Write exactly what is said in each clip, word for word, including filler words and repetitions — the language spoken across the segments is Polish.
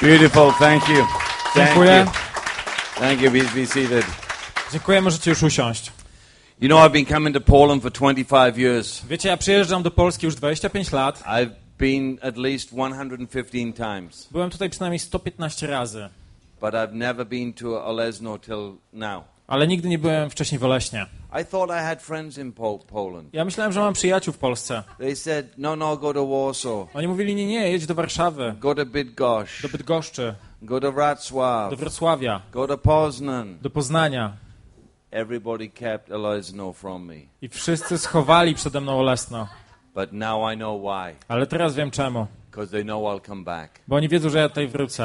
Beautiful, thank you. Thank Dziękuję. you. Thank you, please be seated. Dziękuję, możecie już usiąść. You know, I've been coming to Poland for twenty-five years. Wiecie, ja przyjeżdżam do Polski już dwadzieścia pięć lat. I've been at least one hundred fifteen times. Byłem tutaj przynajmniej sto piętnaście razy. But I've never been to Olesno till now. Ale nigdy nie byłem wcześniej w Oleśnie. I thought I had friends in po Poland. Ja myślałem, że mam przyjaciół w Polsce. They said, no, no, go to Warsaw. Oni mówili, nie, nie, jedź do Warszawy, Go to Bydgoszcz. do Bydgoszczy, Go to Wrocław. do Wrocławia, Go to Poznan. do Poznania. Everybody kept Olesno from me. I wszyscy schowali przede mną Olesno. But now I know why. Ale teraz wiem czemu. Because they know I'll come back. Bo oni wiedzą, że ja tutaj wrócę.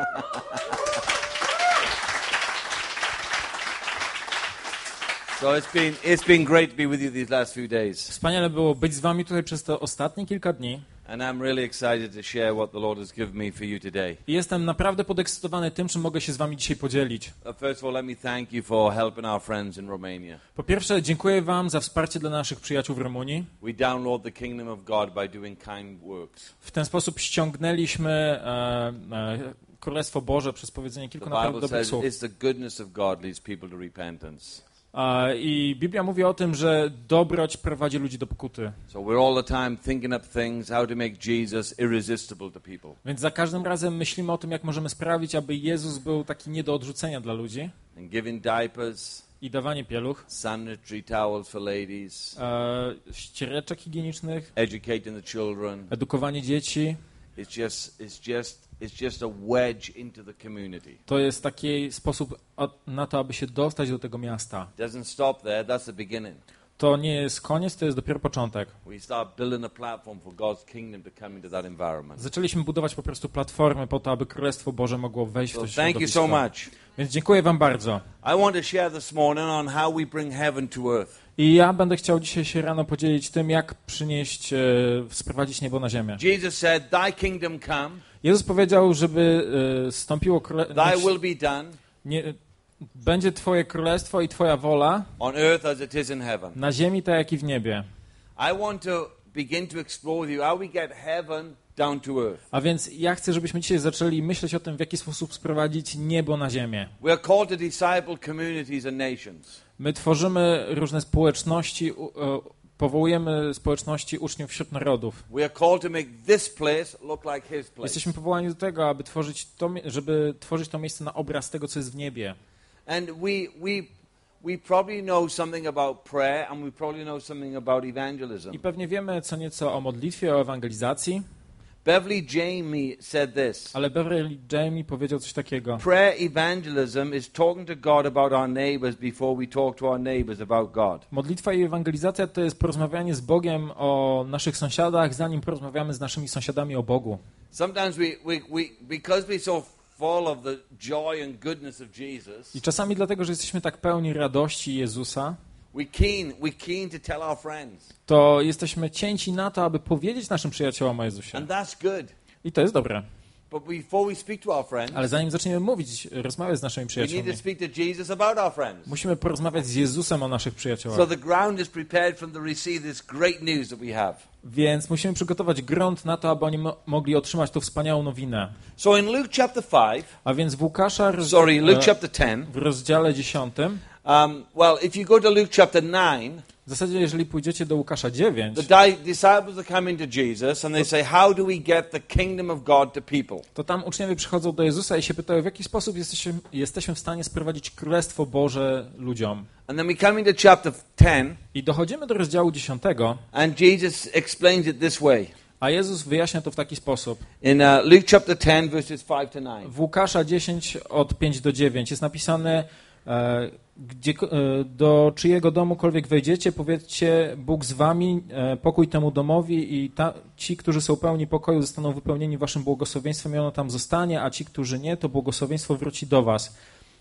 So it's been it's been great to be with you these last few days. Wspaniale było być z wami tutaj przez te ostatnie kilka dni. And I'm really excited to share what the Lord has given me for you today. I jestem naprawdę podekscytowany tym, czym mogę się z wami dzisiaj podzielić. Uh, First of all, let me thank you for helping our friends in Romania. Po pierwsze, dziękuję wam za wsparcie dla naszych przyjaciół w Rumunii. We download the kingdom of God by doing kind works. W ten sposób ściągnęliśmy e, e, Królestwo Boże przez powiedzenie The kilku naprawdę Bible dobrych says słów. it's the goodness of God leads people to repentance. E, I Biblia mówi o tym, że dobroć prowadzi ludzi do pokuty. So we're all the time thinking up things, how to make Jesus irresistible to people. Więc za każdym razem myślimy o tym, jak możemy sprawić, aby Jezus był taki nie do odrzucenia dla ludzi. And giving diapers, I dawanie pieluch, sanitary towels for ladies, e, ściereczek higienicznych, educating the children. edukowanie dzieci. It's just, it's just, it's just a wedge into the community. To jest taki sposób na to, aby się dostać do tego miasta. Doesn't stop there. That's the beginning. To nie jest koniec, to jest dopiero początek. We start building a platform for God's kingdom to come into that environment. Zaczęliśmy budować po prostu platformę po to, aby Królestwo Boże mogło wejść w So to thank you so środowisko. much. Więc dziękuję wam bardzo. I want to share this morning on how we bring heaven to earth. I ja będę chciał dzisiaj się rano podzielić tym, jak przynieść, e, sprowadzić niebo na ziemię. Jesus said, "Thy kingdom come, Jezus powiedział, żeby e, stąpiło królestwo. Thy will be done Nie, będzie Twoje królestwo i Twoja wola on earth as it is in heaven." na ziemi, tak jak i w niebie. I want to begin to explore with you how we get heaven down to earth. A więc ja chcę, żebyśmy dzisiaj zaczęli myśleć o tym, w jaki sposób sprowadzić niebo na ziemię. We are called to disciple communities and nations. My tworzymy różne społeczności, u- e, powołujemy społeczności uczniów wśród narodów. We are called to make this place look like His place. Jesteśmy powołani do tego, aby tworzyć to, mie- żeby tworzyć to miejsce na obraz tego, co jest w niebie. And we we we probably know something about prayer, and we probably know something about evangelism. I pewnie wiemy co nieco o modlitwie, o ewangelizacji, Beverly Jamie said this. ale Beverly Jamie powiedział coś takiego. Prayer evangelism is talking to God about our neighbors before we talk to our neighbors about God. Modlitwa i ewangelizacja to jest porozmawianie z Bogiem o naszych sąsiadach, zanim porozmawiamy z naszymi sąsiadami o Bogu. Sometimes we, we, we because we're so full of the joy and goodness of Jesus, I czasami dlatego, że jesteśmy tak pełni radości Jezusa, we keen we keen to tell our friends. to jesteśmy cięci na to, aby powiedzieć naszym przyjaciołom o Jezusie. And that's good. I to jest dobre. But before we speak to our friends, Ale zanim zaczniemy mówić, rozmawiać z naszymi we need przyjaciółmi, to speak to Jesus about our friends. musimy porozmawiać z Jezusem o naszych przyjaciołach. So the ground is prepared for them to receive this great news that we have. Więc musimy przygotować grunt na to, aby oni mo- mogli otrzymać tą wspaniałą nowinę. So in Luke chapter five, A więc w Łukasza roz- sorry, Luke e, chapter ten, w rozdziale dziesiątym, um, well, if you go to Luke chapter nine, w zasadzie jeżeli pójdziecie do Łukasza dziewięć, the di- disciples are coming to Jesus and they say, how do we get the kingdom of God to people? to tam uczniowie przychodzą do Jezusa i się pytają, w jaki sposób jesteśmy, jesteśmy w stanie sprowadzić Królestwo Boże ludziom. And then we come into chapter ten, I dochodzimy do rozdziału dziesiątego, and Jesus explains it this way. a Jezus wyjaśnia to w taki sposób. In uh, Luke chapter ten, verses five to nine. W Łukasza dziesięć od pięć do dziewięć jest napisane, e, gdzie, e, do czyjego domukolwiek wejdziecie, powiedzcie, Bóg z wami, e, pokój temu domowi i ta, ci, którzy są pełni pokoju, zostaną wypełnieni waszym błogosławieństwem i ono tam zostanie, a ci, którzy nie, to błogosławieństwo wróci do was.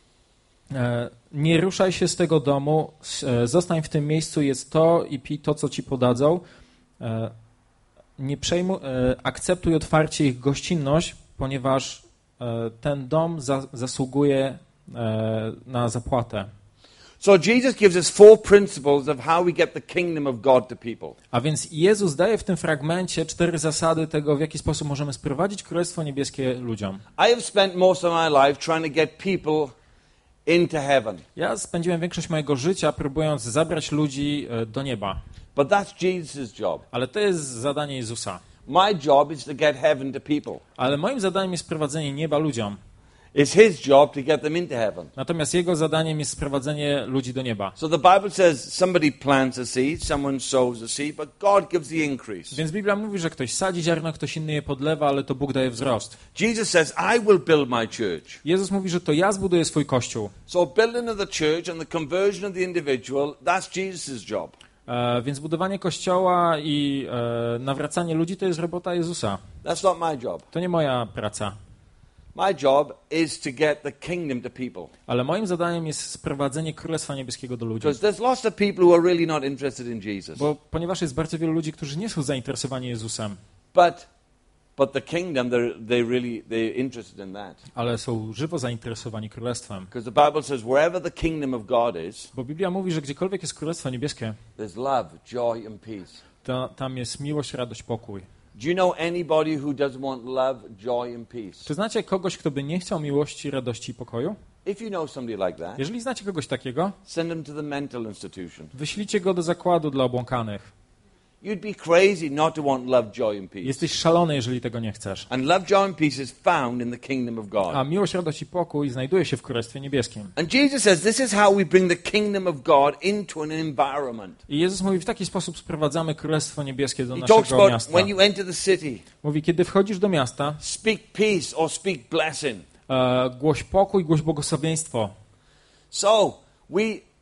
E, nie ruszaj się z tego domu, e, zostań w tym miejscu, jest to i pij to, co ci podadzą. E, nie przejmuj, e, akceptuj otwarcie ich gościnność, ponieważ e, ten dom za, zasługuje e, na zapłatę. So Jesus gives us four principles of how we get the kingdom of God to people. A więc Jezus daje w tym fragmencie cztery zasady tego, w jaki sposób możemy sprowadzić Królestwo Niebieskie ludziom. I have spent most of my life trying to get people into heaven. Ja spędziłem większość mojego życia próbując zabrać ludzi e, do nieba. But that's Jesus' job. Ale to jest zadanie Jezusa. My job is to get heaven to people. Ale moim zadaniem jest sprowadzenie nieba ludziom. It's his job to get them into heaven. Natomiast jego zadaniem jest sprowadzenie ludzi do nieba. So the Bible says somebody plants a seed, someone sows a seed, but God gives the increase. Więc Biblia mówi, że ktoś sadzi ziarno, ktoś inny je podlewa, ale to Bóg daje wzrost. Jesus says, I will build my church. Jezus mówi, że to ja zbuduję swój kościół. So building of the church and the conversion of the individual, that's Jesus' job. E, więc budowanie kościoła i e, nawracanie ludzi to jest robota Jezusa. That's not my job. To nie moja praca. My job is to get the kingdom to people. Ale moim zadaniem jest sprowadzenie Królestwa Niebieskiego do ludzi. Because there's lots of people who are really not interested in Jesus. Bo ponieważ jest bardzo wielu ludzi, którzy nie są zainteresowani Jezusem, But but the kingdom, they're, they really, they're interested in that. ale są żywo zainteresowani Królestwem. Because the Bible says wherever the kingdom of God is, Bo Biblia mówi, że gdziekolwiek jest Królestwo Niebieskie, there's love, joy and peace. to tam jest miłość, radość, pokój. Do you know anybody who doesn't want love, joy and peace? Czy znacie kogoś, kto by nie chciał miłości, radości i pokoju? If you know somebody like that, Jeżeli znacie kogoś takiego, send them to the mental institution. wyślijcie go do zakładu dla obłąkanych. You'd be crazy not to want love, joy and peace. Jesteś szalony, jeżeli tego nie chcesz. And love, joy and peace is found in the kingdom of God. A miłość, radość i pokój znajduje się w Królestwie Niebieskim. And Jesus says this is how we bring the kingdom of God into an environment. I Jezus mówi, w taki sposób sprowadzamy Królestwo Niebieskie do He talks naszego about miasta. when you enter the city, Mówi, kiedy wchodzisz do miasta, speak peace or speak blessing. e, głoś pokój, głoś błogosławieństwo. So we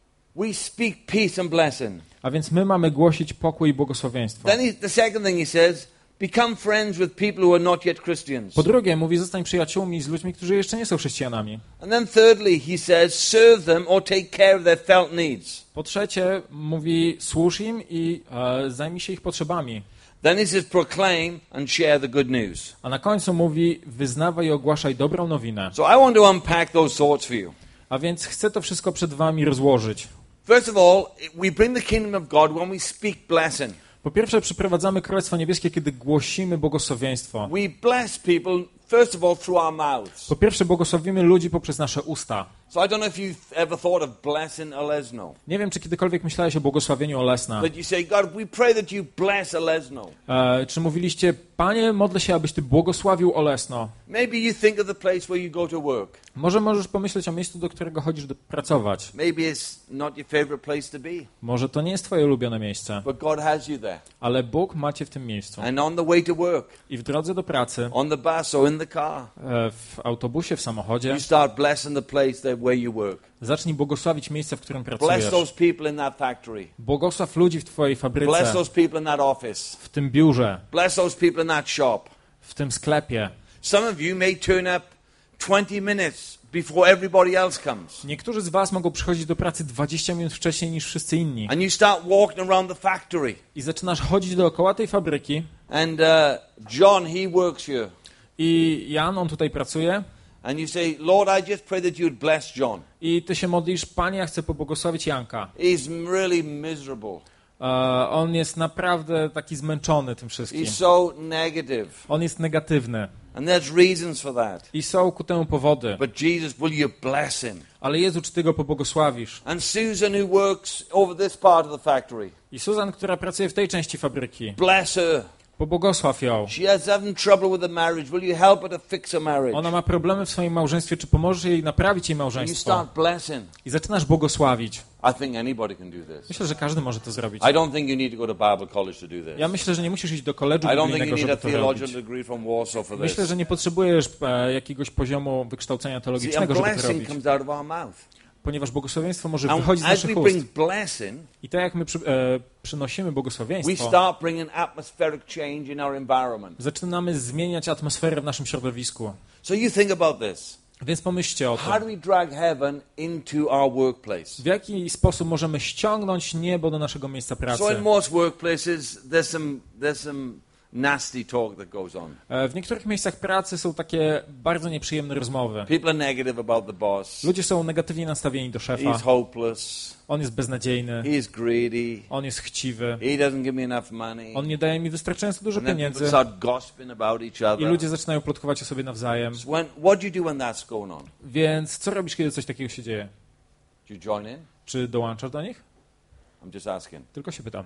we speak peace and blessing. A więc my mamy głosić pokój i błogosławieństwo. Then he, the second thing he says, become friends with people who are not yet Christians. Po drugie, mówi, zostań przyjaciółmi z ludźmi, którzy jeszcze nie są chrześcijanami. And then thirdly, he says, serve them or take care of their felt needs. Po trzecie, mówi, służ im i e, zajmij się ich potrzebami. Then he says, proclaim and share the good news. A na końcu mówi, wyznawaj i ogłaszaj dobrą nowinę. So I want to unpack those thoughts for you. A więc chcę to wszystko przed wami rozłożyć. First of all, we bring the kingdom of God when we speak blessing. Po pierwsze, przyprowadzamy Królestwo Niebieskie, kiedy głosimy błogosławieństwo. We bless people, first of all, through our mouths. Po pierwsze, błogosławimy ludzi poprzez nasze usta. So I don't know if you've ever thought of blessing Olesno. Nie wiem, czy kiedykolwiek myślałeś o błogosławieniu Olesna. That you say, God, we pray that you bless Olesno. E, czy mówiliście, Panie, modlę się, abyś Ty błogosławił Olesno. Maybe you think of the place where you go to work. Może możesz pomyśleć o miejscu, do którego chodzisz do, pracować. Maybe it's not your favorite place to be. Może to nie jest Twoje ulubione miejsce, But God has you there. ale Bóg ma Cię w tym miejscu. And on the way to work, I w drodze do pracy, on the bus or in the car, e, w autobusie, w samochodzie, you start blessing the place that where you work. zacznij błogosławić miejsce, w którym Bless pracujesz. those people in that factory. Błogosław ludzi w Twojej Bless fabryce, those people in that office. w tym biurze, Bless those people in that shop. w tym sklepie. Some of you may turn up twenty minutes before everybody else comes. Niektórzy z was mogą przychodzić do pracy dwadzieścia minut wcześniej niż wszyscy inni. And you start walking around the factory. I zaczynasz chodzić dookoła tej fabryki. And uh, John, he works here. I Jan, on tutaj pracuje. And you say, Lord, I just pray that you'd bless John. I ty się modlisz, Panie, ja chcę pobłogosławić Janka. He's really miserable. Uh, on jest naprawdę taki zmęczony tym wszystkim. He's so negative. On jest negatywny. And there's reasons for that. I są ku temu powody. But Jesus, will you bless him? Ale Jezu, czy Ty go pobłogosławisz? And Susan, who works over this part of the factory, I Susan, która pracuje w tej części fabryki, bless her. pobłogosław ją. She has having trouble with the marriage. Will you help her to fix her marriage? Ona ma problemy w swoim małżeństwie, czy pomożesz jej naprawić jej And you małżeństwo? start blessing. I zaczynasz błogosławić. I think anybody can do this. Myślę, że każdy może to zrobić. I don't think you need to go to Bible college to do this. Ja myślę, że nie musisz iść do koledżu I don't think you biblijnego, need a żeby to theological robić. degree from Warsaw for this. Myślę, że nie potrzebujesz e, jakiegoś poziomu wykształcenia See, and teologicznego, żeby to blessing robić. comes out of our mouth. Ponieważ błogosławieństwo może And wychodzić z as we naszych bring ust. blessing, I tak jak my przy, e, przynosimy we błogosławieństwo, start bringing atmospheric change in our environment. zaczynamy zmieniać atmosferę w naszym środowisku. So you think about this. Więc pomyślcie o How do tym. we drag heaven into our workplace? W jaki sposób możemy ściągnąć niebo do naszego miejsca pracy? So in most workplaces, there's some there's some nasty talk that goes on. E, W niektórych miejscach pracy są takie bardzo nieprzyjemne rozmowy. People are negative about the boss. Ludzie są negatywnie nastawieni do szefa. He's hopeless. On jest beznadziejny. He's greedy. On jest chciwy. He doesn't give me enough money. On nie daje mi wystarczająco dużo And then people pieniędzy. start gossiping about each I other. ludzie zaczynają plotkować o sobie nawzajem. So when, what do you do when that's going on? Więc co robisz, kiedy coś takiego się dzieje? Do you join in? Czy dołączasz do nich? I'm just asking. Tylko się pytam.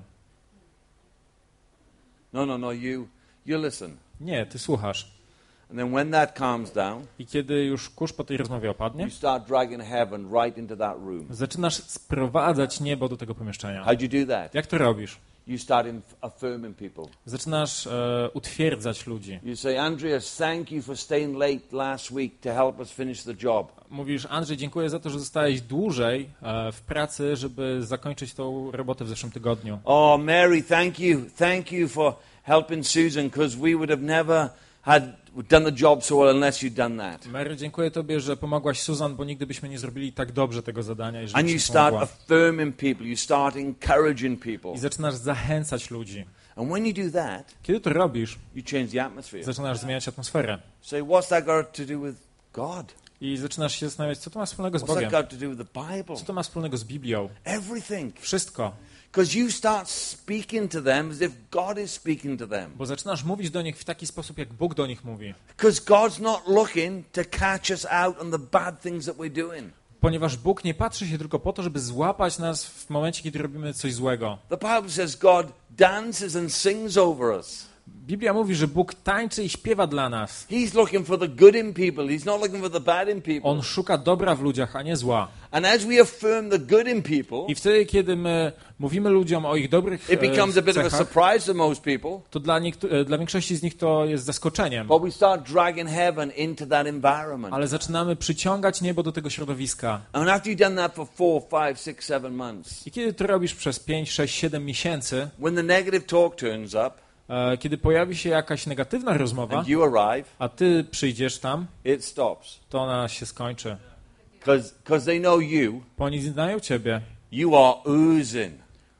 No, no, no, you, you listen. Nie, ty słuchasz. And then when that calms down, I kiedy już kurz po tej rozmowie opadnie, you start dragging heaven right into that room. zaczynasz sprowadzać niebo do tego pomieszczenia. How'd you do that? Jak to robisz? You start inf- affirming people. Zaczynasz e, utwierdzać ludzi. You say, Andreas, thank you for staying late last week to help us finish the job. Mówisz, Andrzej, dziękuję za to, że zostałeś dłużej e, w pracy, żeby zakończyć tą robotę w zeszłym tygodniu. Oh, Mary, thank you. Thank you for helping Susan, because we would have never had done the job so well unless you'd done that. Mary, dziękuję tobie, że pomogłaś Susan, bo nigdy byśmy nie zrobili tak dobrze tego zadania. Jeżeli And you byś start pomogła. affirming people. You start encouraging people. I zaczynasz zachęcać ludzi. And when you do that, Kiedy to robisz, you change the atmosphere. zaczynasz zmieniać atmosferę. Say, what's that got to do with God? I zaczynasz się zastanawiać, co to ma wspólnego z What's that Bogiem? got to do with the Bible? Co to ma wspólnego z Biblią? Everything. Wszystko. Because you start speaking to them as if God is speaking to them. Bo zaczynasz mówić do nich w taki sposób, jak Bóg do nich mówi. Because God's not looking to catch us out on the bad things that we're doing. Ponieważ Bóg nie patrzy się tylko po to, żeby złapać nas w momencie, kiedy robimy coś złego. The Bible says God dances and sings over us. Biblia mówi, że Bóg tańczy i śpiewa dla nas. He's looking for the good in people. He's not looking for the bad in people. On szuka dobra w ludziach, a nie zła. And as we affirm the good in people, I wtedy, kiedy my mówimy ludziom o ich dobrych it becomes a e, bit of a cechach, surprise to most people. to dla, niektó- e, dla większości z nich to jest zaskoczeniem. But we start dragging heaven into that environment. Ale zaczynamy przyciągać niebo do tego środowiska. And after you've done that for four, five, six, seven months, I kiedy to robisz przez pięć, sześć, siedem miesięcy, when the negative talk turns up e, kiedy pojawi się jakaś negatywna rozmowa, and you arrive, a ty przyjdziesz tam, it stops. to ona się skończy. Because they know you, Bo oni znają ciebie you are oozing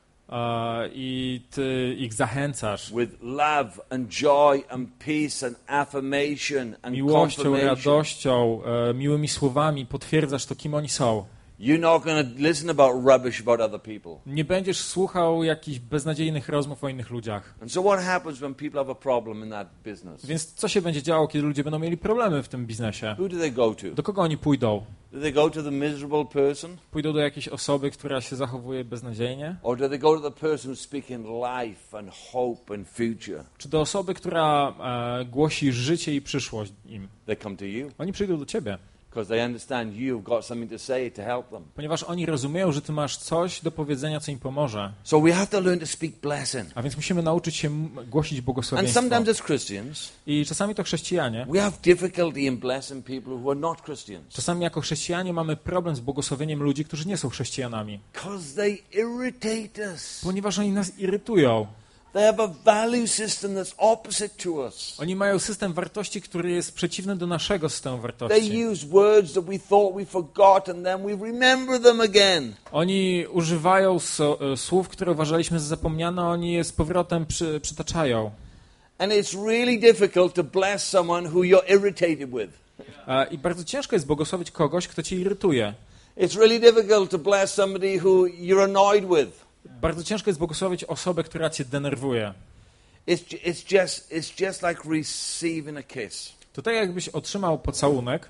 e, i ty ich zachęcasz with love and joy and peace and affirmation and miłością, confirmation. radością, e, miłymi słowami, potwierdzasz to, kim oni są. You're not going to listen about rubbish about other people. Nie będziesz słuchał jakichś beznadziejnych rozmów o innych ludziach. And so what happens when people have a problem in that business? Więc co się będzie działo, kiedy ludzie będą mieli problemy w tym biznesie? Who do they go to? Do kogo oni pójdą? Do they go to the miserable person? Pójdą do jakiejś osoby, która się zachowuje beznadziejnie? Or do they go to the person who's speaking life and hope and future? Czy do osoby, która e, głosi życie i przyszłość im? They come to you Oni przyjdą do ciebie, because they understand you've got something to say to help them. ponieważ oni rozumieją, że ty masz coś do powiedzenia, co im pomoże. So we have to learn to speak blessing. A więc musimy nauczyć się m- głosić And błogosławieństwo. sometimes as Christians, I czasami to chrześcijanie, we have difficulty in blessing people who are not Christians czasami jako chrześcijanie mamy problem z błogosławieniem ludzi, którzy nie są chrześcijanami, because they irritate us. ponieważ oni nas irytują. They have a value system that's opposite to us. Oni mają system wartości, który jest przeciwny do naszego systemu They wartości. use words that we thought we forgot and then we remember them again. Oni używają so, e, słów, które uważaliśmy za zapomniane, oni je z powrotem przy, przytaczają. And it's really difficult to bless someone who you're irritated with. E, I bardzo ciężko jest błogosławić kogoś, kto cię irytuje. It's really difficult to bless somebody who you're annoyed with. Bardzo ciężko jest błogosławić osobę, która cię denerwuje. It's, ju- it's, just, it's just like receiving a kiss. To tak jakbyś otrzymał pocałunek,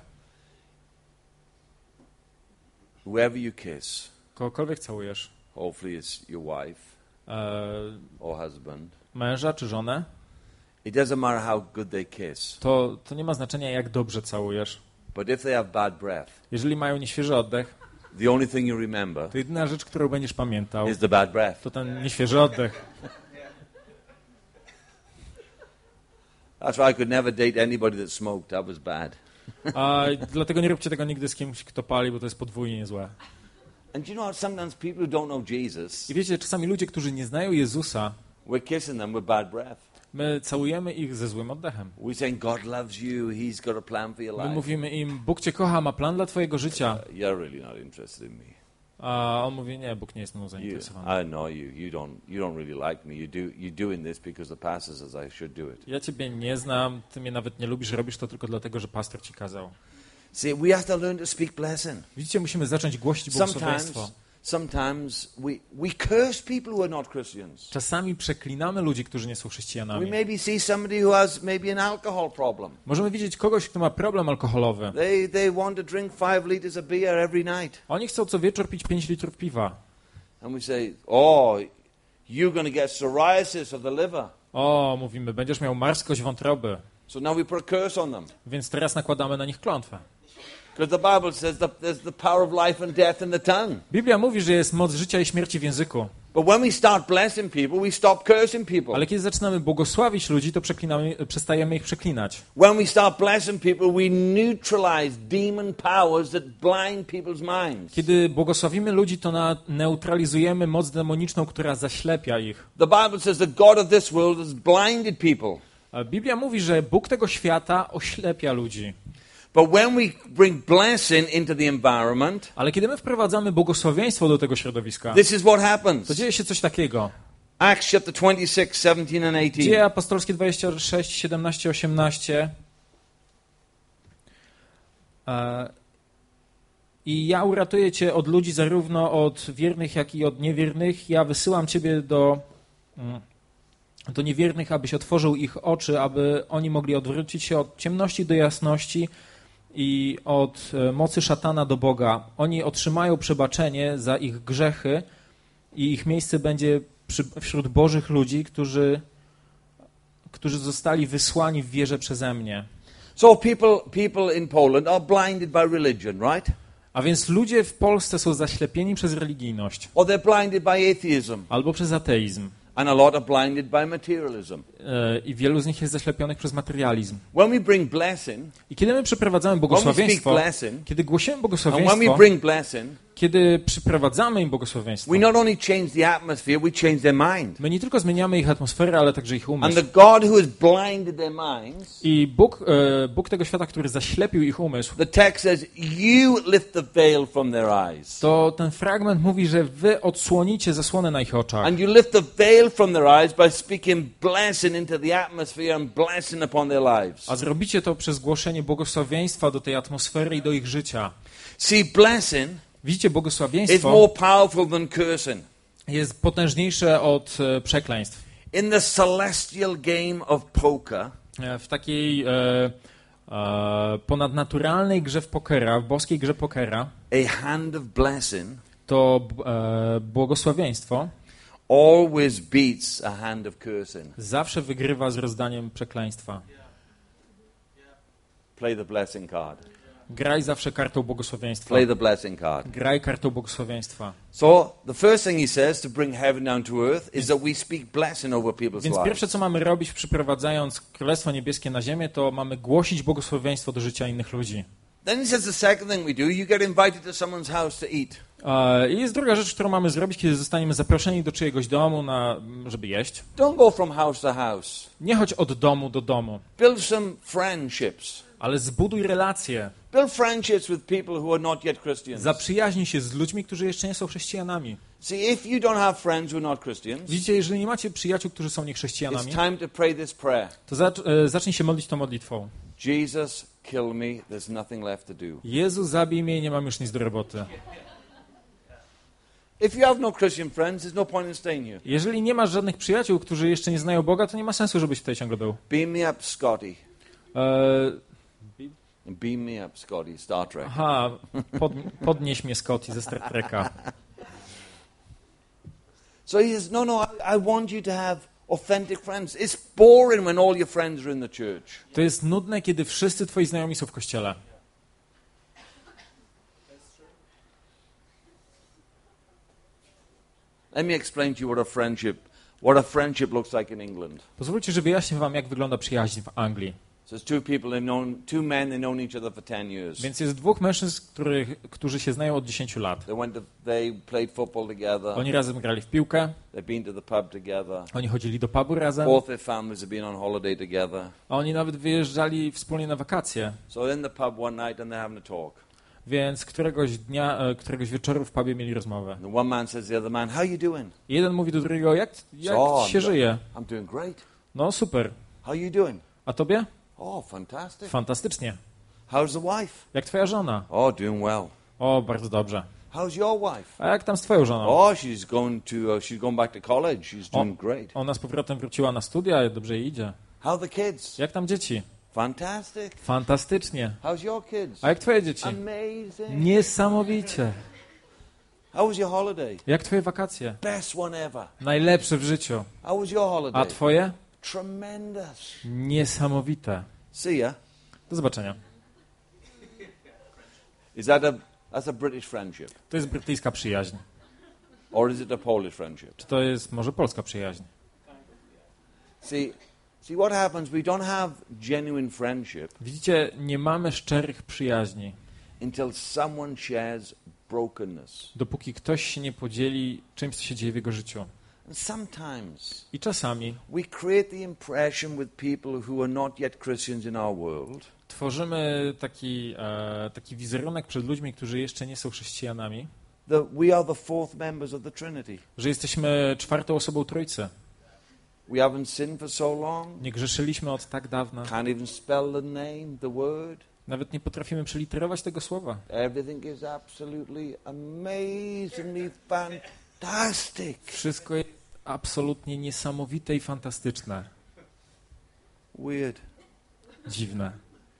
Whoever you kiss, kogokolwiek całujesz, hopefully it's your wife e, or husband, męża czy żonę, it doesn't matter how good they kiss, to, to nie ma znaczenia, jak dobrze całujesz. but if they have bad breath, Jeżeli mają nieświeży oddech, the only thing you remember to jedyna rzecz, którą będziesz pamiętał, is the bad breath. to ten nieświeży oddech. That's why I could never date anybody that smoked. That was bad. A dlatego nie róbcie tego nigdy z kimś, kto pali, bo to jest podwójnie złe. And you know, sometimes people who don't know Jesus, I wiecie, czasami ludzie, którzy nie znają Jezusa, we're kissing them with bad breath. my całujemy ich ze złym oddechem. We're saying, God loves you. He's got a plan for your My life. mówimy im, Bóg cię kocha, ma plan dla twojego życia, You're really not interested in me. A on mówi, nie, Bóg nie jest mną You, zainteresowany. I know you. You don't. You don't really like me. You do. You're doing this because the pastor says I should do it. Ja ciebie nie znam, ty mnie nawet nie lubisz, robisz to tylko dlatego, że pastor ci kazał. See, we have to learn to speak blessing. Widzicie, musimy zacząć głosić błogosławieństwo. Sometimes, sometimes we we curse people who are not Christians. Czasami przeklinamy ludzi, którzy nie są We chrześcijanami. maybe see somebody who has maybe an alcohol problem. Możemy widzieć kogoś, kto ma problem alkoholowy. They they want to drink five liters of beer every night, Oni chcą co wieczór pić pięć litrów piwa. and we say, "Oh, you're going to get psoriasis of the liver." O, mówimy, będziesz miał marskość wątroby. So now we put a curse on them. Więc teraz nakładamy na nich klątwę. Because the Bible says that there's the power of life and death in the tongue. Biblia mówi, że jest moc życia i śmierci w języku. But when we start blessing people, we stop cursing people. Ale kiedy zaczynamy błogosławić ludzi, to przeklinamy, przestajemy ich przeklinać. When we start blessing people, we neutralize demon powers that blind people's minds. Kiedy błogosławimy ludzi, to na, neutralizujemy moc demoniczną, która zaślepia ich. The Bible says the God of this world has blinded people. A Biblia mówi, że Bóg tego świata oślepia ludzi. But when we bring blessing into the environment, Ale kiedy my wprowadzamy błogosławieństwo do tego środowiska, this is what happens. to dzieje się coś takiego. Acts chapter twenty-six, seventeen and eighteen. Dzieje apostolskie dwadzieścia sześć, siedemnaście, osiemnaście. E, I ja uratuję cię od ludzi zarówno od wiernych, jak i od niewiernych. Ja wysyłam ciebie do, mm, do niewiernych, abyś otworzył ich oczy, aby oni mogli odwrócić się od ciemności do jasności i od e, mocy szatana do Boga. Oni otrzymają przebaczenie za ich grzechy i ich miejsce będzie przy, wśród Bożych ludzi, którzy, którzy zostali wysłani w wierze przeze mnie. So people, people in Poland are blinded by religion, right? A więc ludzie w Polsce są zaślepieni przez religijność Or they're blinded by atheism. albo przez ateizm. And a lot are blinded by materialism. E, I wielu z nich jest zaślepionych przez materializm. When we bring blessing, I kiedy my przyprowadzamy when we speak błogosławieństwo, blessing, kiedy głosimy and when we błogosławieństwo, bring blessing, kiedy przyprowadzamy im błogosławieństwo, we not only change the atmosphere, we change their mind. my nie tylko zmieniamy ich atmosferę, ale także ich And umysł. the God who has blinded their minds, I Bóg, e, Bóg tego świata, który zaślepił ich umysł, the text says, you lift the veil from their eyes. to ten fragment mówi, że wy odsłonicie zasłonę na ich oczach. And you lift the veil from their eyes by speaking blessing into the atmosphere and blessing upon their lives. A zrobicie to przez głoszenie błogosławieństwa do tej atmosfery i do ich życia. See, blessing Widzicie, is błogosławieństwo more powerful than cursing. jest potężniejsze od e, przekleństw. In the celestial game of poker, E, W takiej e, e, ponadnaturalnej grze w pokera, w boskiej grze pokera, a hand of blessing to e, błogosławieństwo always beats a hand of cursing. zawsze wygrywa z rozdaniem przekleństwa. Play the blessing card. Graj zawsze kartą błogosławieństwa. Play the blessing card. Graj kartą błogosławieństwa. So the first thing he says to bring heaven down to earth is that we speak blessing over people's Więc lives. pierwsze, co mamy robić, przyprowadzając Królestwo Niebieskie na ziemię, to mamy głosić błogosławieństwo do życia innych ludzi. Then he says the second thing we do, you get invited to someone's house to eat. E, I jest druga rzecz, którą mamy zrobić, kiedy zostaniemy zaproszeni do czyjegoś domu, na, żeby jeść. Don't go from house to house. Nie chodź od domu do domu, Build some friendships. ale zbuduj relacje. Build friendships with people who are not yet Christians. Zaprzyjaźnij się z ludźmi, którzy jeszcze nie są chrześcijanami. See, if you don't have friends who are not Christians, Widzicie, jeżeli nie macie przyjaciół, którzy są it's niechrześcijanami, time to pray this prayer. to zacz, e, zacznij się modlić tą modlitwą. Jesus, kill me. There's nothing left to do. Jezu, zabij mnie i nie mam już nic do roboty. If you have no Christian friends, there's no point in staying here. Jeżeli nie masz żadnych przyjaciół, którzy jeszcze nie znają Boga, to nie ma sensu, żebyś tutaj ciągle był. Beam me up, Scotty. E, Beam me up, Scotty. Star Trek. aha, pod, podnieś mnie Scotty ze Star Treka. So he says, no, no, I, I want you to have authentic friends. It's boring when all your friends are in the church. To jest nudne, kiedy wszyscy twoi znajomi są w kościele. Let me explain to you what a friendship, what a friendship looks like in England. Pozwólcie, że wyjaśnię wam, jak wygląda przyjaźń w Anglii. So there's two people, they've known, two men, they've known each other for ten years. Więc jest dwóch mężczyzn, których, którzy się znają od dziesięciu lat. They went to, they played football together. Oni razem grali w piłkę, They've been to the pub together. oni chodzili do pubu razem, Both their families have been on holiday together. a oni nawet wyjeżdżali wspólnie na wakacje. So they're in the pub one night and they're having a talk. Więc któregoś dnia, e, któregoś wieczoru w pubie mieli rozmowę. And the one man says to the other man, how you doing? I jeden mówi do drugiego, jak, jak So, ci się I'm, żyje? I'm doing great. No super. How you doing? A tobie? Oh, fantastic. Fantastycznie. How's the wife? Jak twoja żona? Oh, doing well. O, bardzo dobrze. How's your wife? A jak tam z twoją żoną? Oh, she's going to, uh, she's going back to college. She's doing great. Ona z powrotem wróciła na studia, dobrze jej idzie. How the kids? Jak tam dzieci? Fantastic. Fantastycznie. How's your kids? A jak twoje dzieci? Amazing. Niesamowicie. How was your holiday? Jak twoje wakacje? Best one ever. Najlepsze w życiu. How was your holiday? A twoje? Tremendous. Niesamowite. See ya. Do zobaczenia. Is that a that's a British friendship, To jest brytyjska przyjaźń. or is it a Polish friendship? Czy to jest może polska przyjaźń? See, see what happens. We don't have genuine friendship Widzicie, nie mamy szczerych przyjaźni, until someone shares brokenness. dopóki ktoś się nie podzieli czymś, co się dzieje w jego życiu. And sometimes I czasami we create the impression with people who are not yet Christians in our world tworzymy taki, e, taki wizerunek przed ludźmi, którzy jeszcze nie są chrześcijanami, that we are the fourth members of the Trinity. że jesteśmy czwartą osobą Trójcy. We haven't sinned for so long. Nie grzeszyliśmy od tak dawna. Can't even spell the name, the word. Nawet nie potrafimy przeliterować tego słowa. Everything is absolutely amazingly fantastic. Wszystko jest absolutnie niesamowite i fantastyczne. Weird. Dziwne.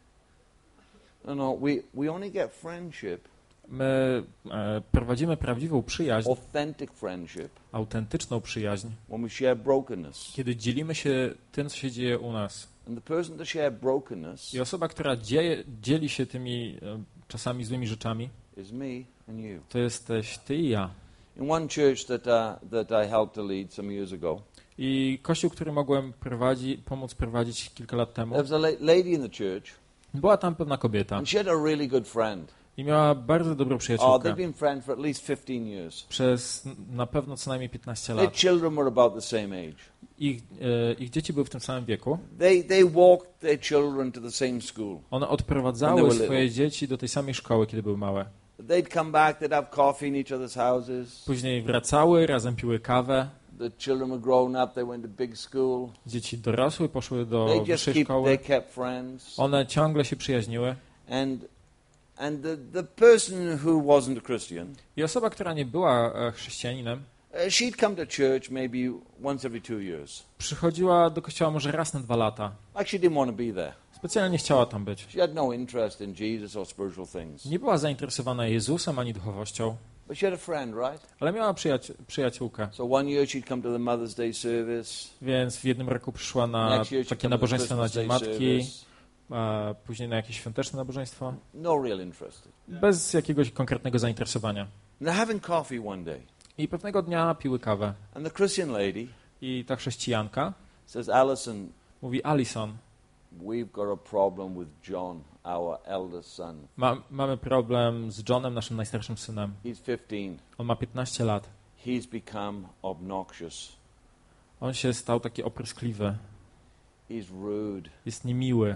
No, no, we, we only get friendship, My e, prowadzimy prawdziwą przyjaźń, authentic friendship, autentyczną przyjaźń, when we share brokenness. kiedy dzielimy się tym, co się dzieje u nas. And the person to share brokenness I osoba, która dzieje, dzieli się tymi e, czasami złymi rzeczami, is me and you. to jesteś ty i ja. In one church that, uh, that I helped to lead some years ago, I kościół, który mogłem prowadzi, pomóc prowadzić kilka lat temu, there was a la- lady in the church, była tam pewna kobieta and she had a really good friend. i miała bardzo dobrą Oh, przyjaciółkę. they'd been friends for at least fifteen years. Przez n- na pewno co najmniej piętnaście Their lat. children were about the same age. Ich, e, ich dzieci były w tym samym wieku. They, they walked their children to the same school. One When odprowadzały they were swoje little. dzieci do tej samej szkoły, kiedy były małe. They'd come back, they'd have coffee in each other's houses. Później wracały, razem piły kawę. The children were grown up, they went to big school. Dzieci dorosły, poszły do They just wyższej keep, they szkoły. kept friends. One ciągle się przyjaźniły. And and the, the person who wasn't a Christian, I osoba, która nie była e, chrześcijaninem, uh, she'd come to church maybe once every two years. przychodziła do kościoła może raz na dwa lata. Like she didn't want to be there. Specjalnie nie chciała tam być. She had no interest in Jesus or spiritual things. Nie była zainteresowana Jezusem ani duchowością, But she had a friend, right? ale miała przyjaci- przyjaciółkę. So one year she'd come to the Mother's Day service. Więc w jednym roku przyszła na Next year she'd takie come to the nabożeństwo na Christmas Dzień Day Matki, service. a później na jakieś świąteczne nabożeństwo, No real interest. bez jakiegoś konkretnego zainteresowania. And they're having coffee one day. I pewnego dnia piły kawę. And the Christian lady I ta chrześcijanka says, Alison, mówi, Alison, we've got a problem with John, our eldest son. ma, mamy problem z Johnem, naszym najstarszym synem. He's fifteen. On ma piętnaście lat. He's become obnoxious. On się stał taki opryskliwy, He's rude. jest niemiły,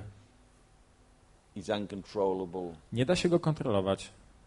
He's uncontrollable. nie da się go kontrolować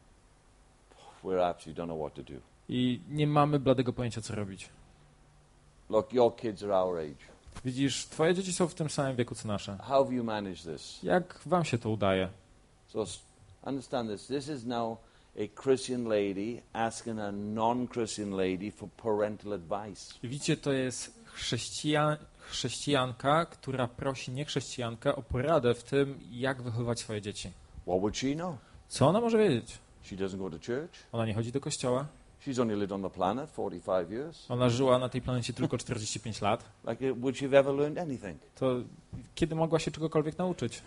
We absolutely don't know what to do. i nie mamy bladego pojęcia, co robić. Look, your kids are our age. Widzisz, twoje dzieci są w tym samym wieku, co nasze. How have you managed this? Jak wam się to udaje? So s- understand this. This is now a Christian lady asking a non-Christian lady for parental advice. I widzicie, to jest chrześcijan, chrześcijanka, która prosi niechrześcijankę o poradę w tym, jak wychowywać swoje dzieci. What would she know? Co ona może wiedzieć? She doesn't go to church. Ona nie chodzi do kościoła. She's only lived on the planet forty-five years. Ona żyła na tej planecie tylko czterdzieści pięć lat. Like, uh, would she have ever learned anything? To kiedy mogła się czegokolwiek nauczyć?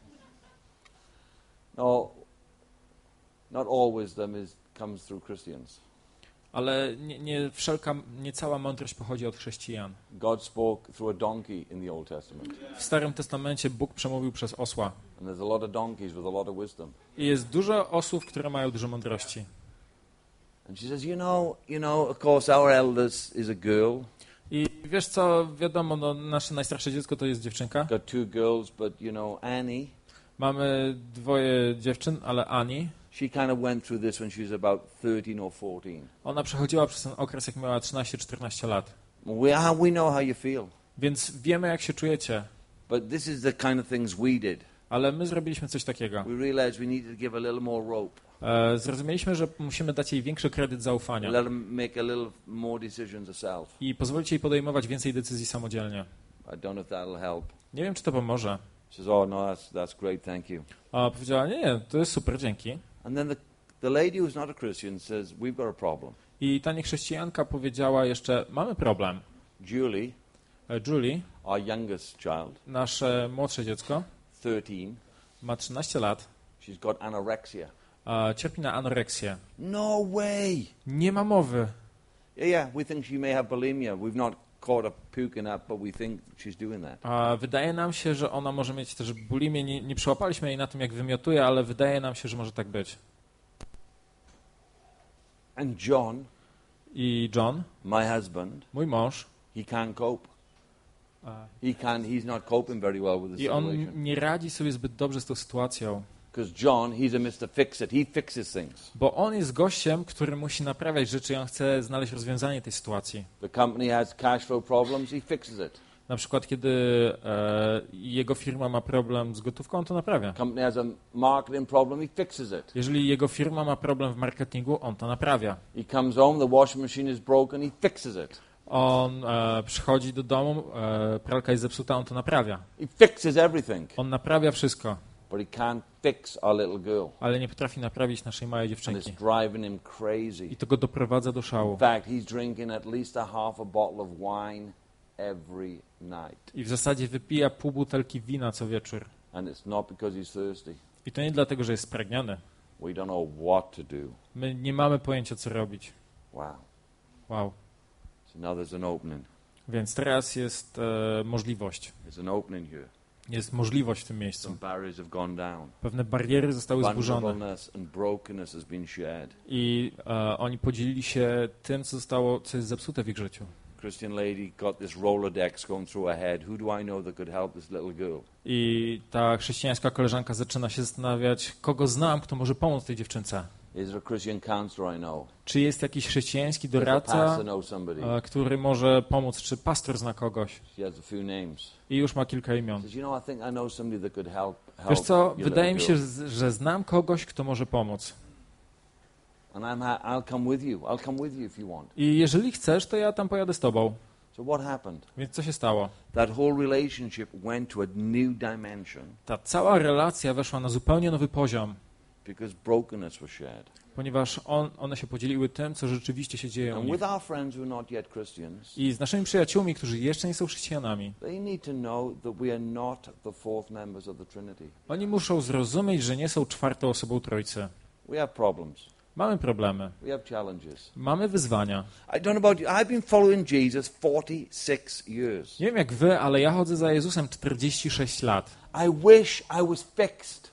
No, not all wisdom is, comes through Christians. Ale nie, nie wszelka, nie cała mądrość pochodzi od chrześcijan. God spoke through a donkey in the Old Testament. W Starym Testamencie Bóg przemówił przez osła. And there's a lot of donkeys with a lot of wisdom. I jest dużo osłów, które mają dużo mądrości. And she says, you know, you know, of course our eldest is a girl. I wiesz co, wiadomo, no, nasze najstarsze dziecko to jest dziewczynka. Got two girls, but you know, Annie, Mamy dwoje dziewczyn, ale Ani, She kind of went through this when she was about thirteen or fourteen. Ona przechodziła przez ten okres, jak miała trzynaście czternaście lat. We, we know how you feel. Więc wiemy, jak się czujecie. But this is the kind of things we did. Ale my zrobiliśmy coś takiego. We realized we needed to give a little more rope. E, zrozumieliśmy, że musimy dać jej większy kredyt zaufania. Let them make a little more decisions herself. I pozwolić jej podejmować więcej decyzji samodzielnie. I don't know if that'll help. Nie wiem, czy to pomoże. She says, oh no, that's, that's great, thank you. A powiedziała, nie, nie, to jest super, dzięki. And then the, the lady who's not a Christian says, we've got a problem. I ta niechrześcijanka powiedziała jeszcze, mamy problem. Julie, E, Julie, our youngest child, nasze młodsze dziecko, thirteen, ma trzynaście lat, she's got anorexia. a cierpi na anoreksję. No way! Nie ma mowy. Yeah, yeah, we think she may have bulimia. We've not caught her puking up, but we think she's doing that. A wydaje nam się, że ona może mieć też bulimię. Nie, nie przyłapaliśmy jej na tym, jak wymiotuje, ale wydaje nam się, że może tak być. And John, I John, my husband, mój mąż, he can't cope. a, He can't, he's not coping very well with the i on situation. nie radzi sobie zbyt dobrze z tą sytuacją, Because John, he's a mister Fix-It. He fixes things. bo on jest gościem, który musi naprawiać rzeczy i on chce znaleźć rozwiązanie tej sytuacji. The company has cash flow problems, he fixes it. Na przykład, kiedy e, jego firma ma problem z gotówką, on to naprawia. Company has a marketing problem, he fixes it. Jeżeli jego firma ma problem w marketingu, on to naprawia. He comes home, the washing machine is broken, he fixes it. On e, przychodzi do domu, e, pralka jest zepsuta, on to naprawia. He fixes everything. On naprawia wszystko, But he can't fix our little girl. ale nie potrafi naprawić naszej małej And dziewczynki. it's driving him crazy. I to go doprowadza do In szału. fact, he's drinking at least a half a bottle of wine every night. I w zasadzie wypija pół butelki wina co wieczór. And it's not because he's thirsty. I to nie dlatego, że jest spragniony. We don't know what to do. My nie mamy pojęcia, co robić. Wow. Wow. So now there's an opening. Więc teraz jest e, możliwość. There's an opening here. Jest możliwość w tym miejscu. Some barriers have gone down. Pewne bariery zostały zburzone. Vulnerableness and brokenness has been shared. I e, oni podzielili się tym, co zostało, co jest zepsute w ich życiu. Christian lady got this Rolodex going through her head. Who do I know that could help this little girl? I ta chrześcijańska koleżanka zaczyna się zastanawiać, kogo znam, kto może pomóc tej dziewczynce. Is there a Christian counselor I know? Czy jest jakiś chrześcijański Does the doradca, pastor know somebody? e, który może pomóc, czy pastor zna kogoś. She has a few names. I już ma kilka imion. Says, you know, I think I know somebody that could help. help Wiesz co, your wydaje mi little się, girl. z- że znam kogoś, kto może pomóc. And I'm ha- I'll come with you. I'll come with you if you want. I jeżeli chcesz, to ja tam pojadę z tobą. So what happened? Więc co się stało? That whole relationship went to a new dimension Ta cała relacja weszła na zupełnie nowy poziom, because brokenness was shared. ponieważ on, one się podzieliły tym, co rzeczywiście się dzieje u And nich. with our friends who are not yet Christians, I z naszymi przyjaciółmi, którzy jeszcze nie są chrześcijanami, they need to know that we are not the fourth members of the Trinity. oni muszą zrozumieć, że nie są czwartą osobą Trójcy. We have problems. Mamy problemy, We have challenges. mamy wyzwania. I don't know about you. I've been following Jesus forty-six years. Nie wiem jak wy, ale ja chodzę za Jezusem czterdzieści sześć lat. I wish I was fixed,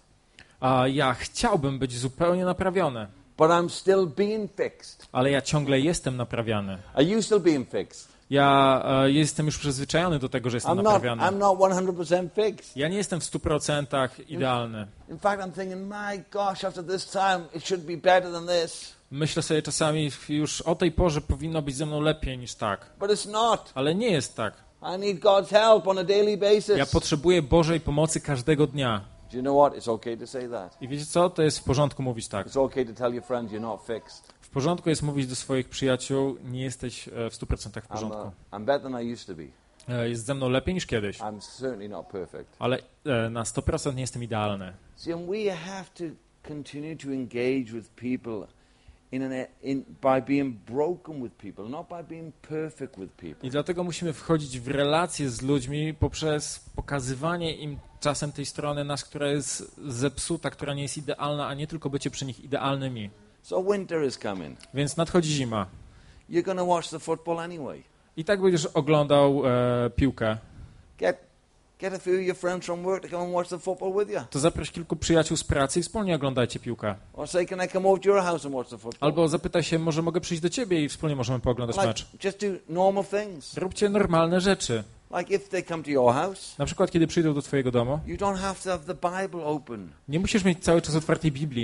A ja chciałbym być zupełnie naprawiony, but I'm still being fixed. ale ja ciągle jestem naprawiany. Are you still being fixed? Ja e, jestem już przyzwyczajony do tego, że jestem I'm not, naprawiany. I'm not one hundred percent fixed. Ja nie jestem w stu procentach idealny. In fact, I'm thinking, my gosh, after this time, it should be better than this. Myślę sobie czasami, już o tej porze powinno być ze mną lepiej niż tak. But it's not. Ale nie jest tak. I need God's help on a daily basis. Ja potrzebuję Bożej pomocy każdego dnia. Do you know what? It's okay to say that. I wiecie co? To jest w porządku mówić tak. It's okay to tell your friends you're not fixed. W porządku jest mówić do swoich przyjaciół, nie jesteś e, w stu procentach w I'm, porządku. uh, I'm better than I used to be. E, Jest ze mną lepiej niż kiedyś, I'm certainly not perfect. ale e, na sto procent nie jestem idealny. See, and we have to continue to engage with people in an, in, by being broken with people, not by being perfect with people. I dlatego musimy wchodzić w relacje z ludźmi poprzez pokazywanie im czasem tej strony nas, która jest zepsuta, która nie jest idealna, a nie tylko bycie przy nich idealnymi. So winter is coming. Więc nadchodzi zima. You're going to watch the football anyway. I tak będziesz oglądał e, piłkę. Get, get a few of your friends from work to come and watch the football with you. To zaproś kilku przyjaciół z pracy i wspólnie oglądajcie piłkę. Or say, can I come over to your house and watch the football? Albo zapytaj się, może mogę przyjść do ciebie i wspólnie możemy pooglądać Like, mecz. just do normal things. Róbcie normalne rzeczy. Like if they come to your house, Na przykład, kiedy przyjdą do twojego domu, you don't have to have the Bible open. nie musisz mieć cały czas otwartej Biblii.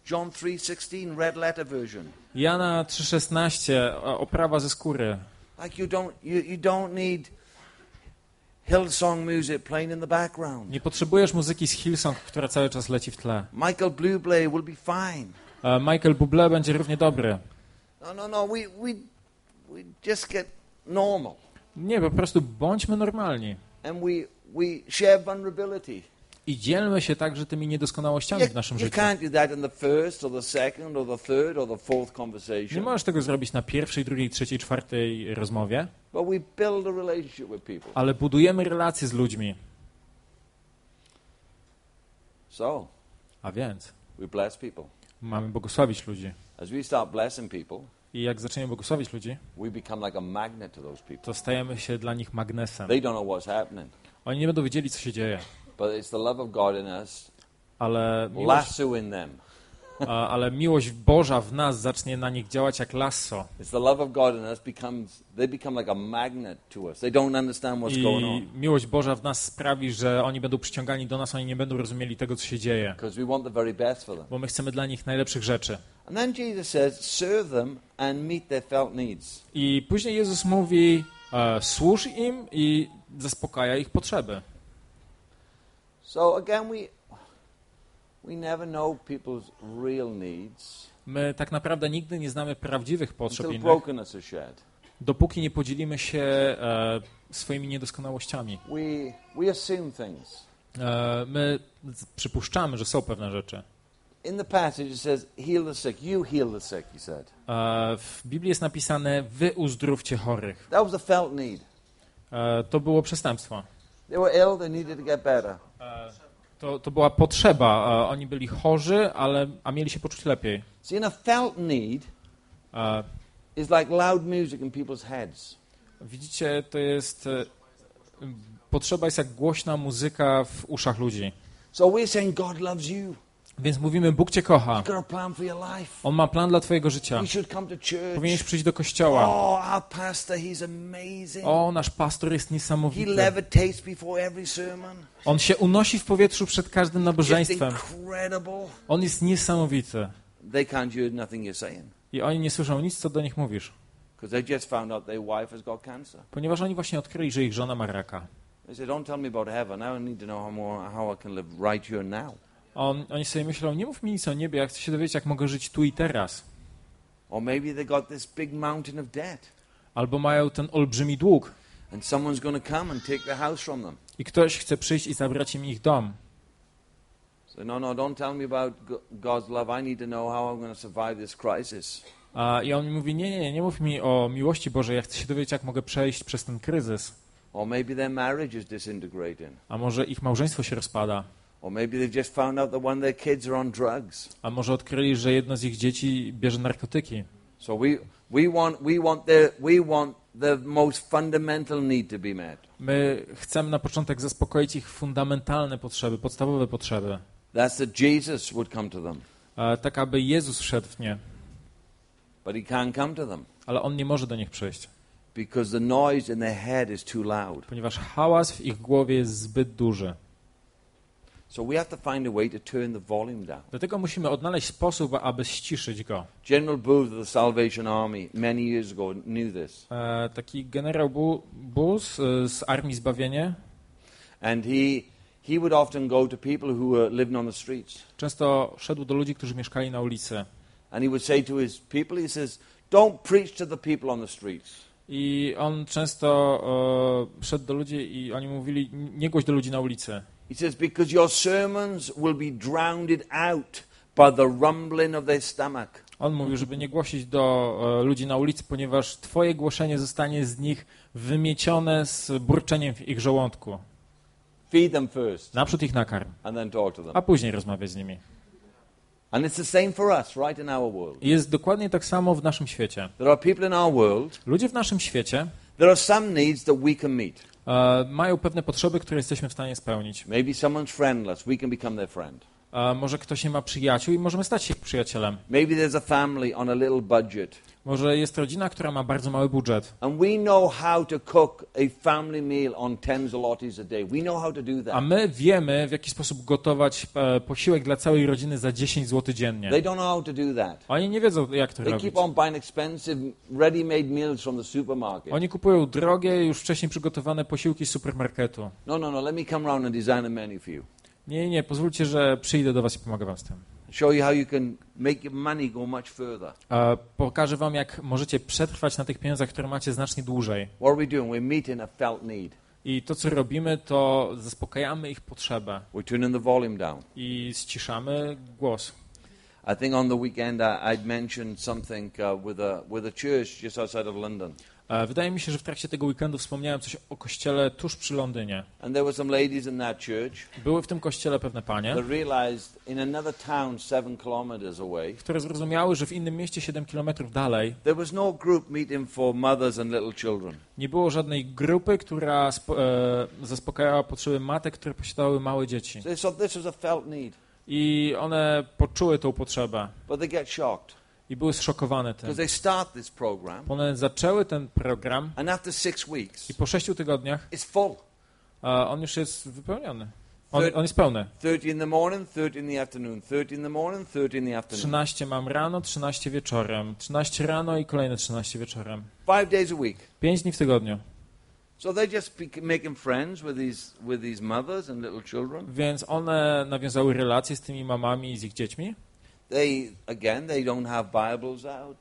John three sixteen, red letter version. Jana trzy szesnaście, oprawa ze skóry. Like you don't, you, you don't need Hillsong music playing in the background. Nie potrzebujesz muzyki z Hillsong, która cały czas leci w tle. Michael Bublé will be fine. E, Michael Bublé będzie równie dobry. No, no, no. We, we, we just get normal. Nie, po prostu bądźmy normalni. And we, we share vulnerability. I dzielmy się także tymi niedoskonałościami You, w naszym you życiu. can't do that in the first or the second or the third or the fourth Nie conversation. możesz tego zrobić na pierwszej, drugiej, trzeciej, czwartej rozmowie, But we build a relationship with people. ale budujemy relacje z ludźmi. So, A więc we bless people. mamy błogosławić ludzi. As we start blessing people, I jak zaczniemy błogosławić ludzi, we become like a magnet to those people. to stajemy się dla nich magnesem. They don't know what's happening. Oni nie będą wiedzieli, co się dzieje, But it's the love of God in us, ale miłość, lassoing them. a, ale miłość Boża w nas zacznie na nich działać jak lasso. It's the love of God in us becomes, they become like a magnet to us. They don't understand what's going I on. miłość Boża w nas sprawi, że oni będą przyciągani do nas, oni nie będą rozumieli tego, co się dzieje, Because we want the very best for them. bo my chcemy dla nich najlepszych rzeczy. And then Jesus says, serve them and meet their felt needs. I później Jezus mówi, e, służ im i zaspokaja ich potrzeby. So again, we, we never know people's real needs My tak naprawdę nigdy nie znamy prawdziwych potrzeb until innych, brokenness is shared. dopóki nie podzielimy się e, swoimi niedoskonałościami. We, we assume things. E, my z- przypuszczamy, że są pewne rzeczy. In the passage it says, heal the sick. You heal the sick, he said. E, w Biblii jest napisane, wy uzdrówcie chorych. That was a felt need. E, to było przestępstwo. They were ill, they needed to get better. E, to, to była potrzeba. E, oni byli chorzy, ale, a mieli się poczuć lepiej. See, in a felt need E, is like loud music in people's heads. widzicie, to jest... E, potrzeba jest jak głośna muzyka w uszach ludzi. So we're saying God loves you. Więc mówimy, Bóg cię kocha. He's got a plan for your life. On ma plan dla twojego życia. You should come to church. Powinieneś przyjść do kościoła. Oh, our pastor, he's amazing. O, nasz pastor jest He niesamowity. levitates before every sermon. On się unosi w powietrzu przed każdym Just nabożeństwem. incredible. On jest niesamowity. They can't hear nothing you're saying I oni nie słyszą nic, co do nich mówisz. because they just found out their wife has got cancer. Ponieważ oni właśnie odkryli, że ich żona ma raka. They said, don't tell me about heaven. I need to know how, more, how I can live right here now. On, oni sobie myślą, nie mów mi nic o niebie, ja chcę się dowiedzieć, jak mogę żyć tu i teraz. Or maybe they got this big mountain of debt Albo mają ten olbrzymi dług and someone's going to come and take the house from them. i ktoś chce przyjść i zabrać im ich dom. So, no, no, don't tell me about Go- God's love. I need to know how I'm going to survive this crisis. A, I on mówi, nie, nie, nie, nie mów mi o miłości Bożej, ja chcę się dowiedzieć, jak mogę przejść przez ten kryzys. Or maybe their marriage is disintegrating. A może ich małżeństwo się rozpada. Or maybe they've just found out that one of their kids are on drugs. A może odkryli, że jedno z ich dzieci bierze narkotyki. So we, we, want, we, want the, we want the most fundamental need to be met. My chcemy na początek zaspokoić ich fundamentalne potrzeby, podstawowe potrzeby. That's that Jesus would come to them. E, tak, aby Jezus wszedł w nie. But he can't come to them Ale On nie może do nich przyjść, because the noise in their head is too loud. ponieważ hałas w ich głowie jest zbyt duży. So we have to find a way to turn the volume down. Dlatego musimy odnaleźć sposób, aby ściszyć go. General Booth of the Salvation Army many years ago knew this. E, taki generał Bu- Bus e, z Armii Zbawienie And he, he would often go to people who were living on the streets. często szedł do ludzi, którzy mieszkali na ulicy. And he would say to his people, he says, don't preach to the people on the streets. I on często e, szedł do ludzi i oni mówili, nie głoś do ludzi na ulicy. He says, because your sermons will be drowned out by the rumbling of their stomach. On mówił, żeby nie głosić do e, ludzi na ulicy, ponieważ twoje głoszenie zostanie z nich wymiecione z burczeniem w ich żołądku. Feed them first Naprzód ich nakarm, and then talk to them. a później rozmawiać z nimi. And it's the same for us, right in our world. I jest dokładnie tak samo w naszym świecie. There are people in our world, Ludzie w naszym świecie there are some needs that we can meet. e, mają pewne potrzeby, które jesteśmy w stanie spełnić. Maybe someone's friendless, we can become their friend. A może ktoś nie ma przyjaciół i możemy stać się ich przyjacielem. Maybe there's a family on a little budget. Może jest rodzina, która ma bardzo mały budżet. And we know how to cook a family meal on ten zlotys a day. We know how to do A that. my wiemy, w jaki sposób gotować e, posiłek dla całej rodziny za dziesięć złotych dziennie. They don't know how to do that. Oni nie wiedzą, jak to They robić. keep on buying expensive, ready-made meals from the supermarket. Oni kupują drogie, już wcześniej przygotowane posiłki z supermarketu. No, no, no, let me come round and design a menu for you. Nie, nie, pozwólcie, że przyjdę do was i pomogę wam z tym. Show you how you can make your money go much further. E, pokażę wam, jak możecie przetrwać na tych pieniądzach, które macie znacznie dłużej. What are we doing? We're meeting a felt need. I to, co robimy, to zaspokajamy ich potrzebę We're turning the volume down. i ściszamy głos. I think on the weekend I, I'd mentioned something uh, with a with a church just outside of London. E, wydaje mi się, że w trakcie tego weekendu wspomniałem coś o kościele tuż przy Londynie. And there were some ladies in that church Były w tym kościele pewne panie, that realized in another town seven kilometers away, które zrozumiały, że w innym mieście siedem kilometrów dalej there was no group meeting for mothers and little children. nie było żadnej grupy, która spo, e, zaspokajała potrzeby matek, które posiadały małe dzieci. So they thought this was a felt need. I one poczuły tą potrzebę But they get shocked i były zszokowane tym. because they start this program One zaczęły ten program and after six weeks i po sześciu tygodniach it's full. e, on już jest wypełniony. On, on jest pełny. thirty in the morning, thirty in the afternoon, thirty in the morning, thirty in the afternoon. trzynaście mam rano, trzynaście wieczorem. trzynaście rano i kolejne trzynaście wieczorem. Five days a week. Pięć dni w tygodniu. So they're just be- making friends with these with these mothers and little children. Więc one nawiązały relacje z tymi mamami i z ich dziećmi. They again, they don't have Bibles out.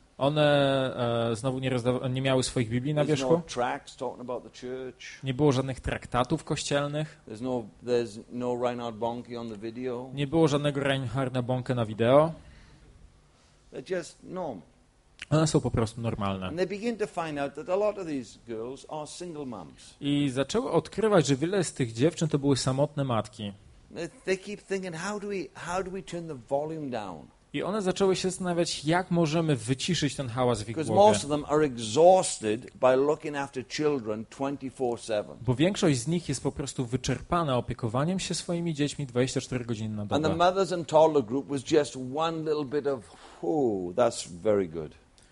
One e, znowu nie, rozda- nie miały swoich Biblii na There's wierzchu. no tracts talking about the church. Nie było żadnych traktatów kościelnych. There's no there's no Reinhard Bonnke on the video. Nie było żadnego Reinharda Bonke na wideo. They're just normal. One są po prostu normalne. And they begin to find out that a lot of these girls are single moms. I zaczęły odkrywać, że wiele z tych dziewczyn to były samotne matki. They, they keep thinking, how do we how do we turn the volume down? I one zaczęły się zastanawiać, jak możemy wyciszyć ten hałas w ich Because głowie. most of them are exhausted by looking after children twenty-four seven. Bo większość z nich jest po prostu wyczerpana opiekowaniem się swoimi dziećmi dwadzieścia cztery godziny na And the dobę. mothers and toddler group was just one little bit of, oh, that's very good.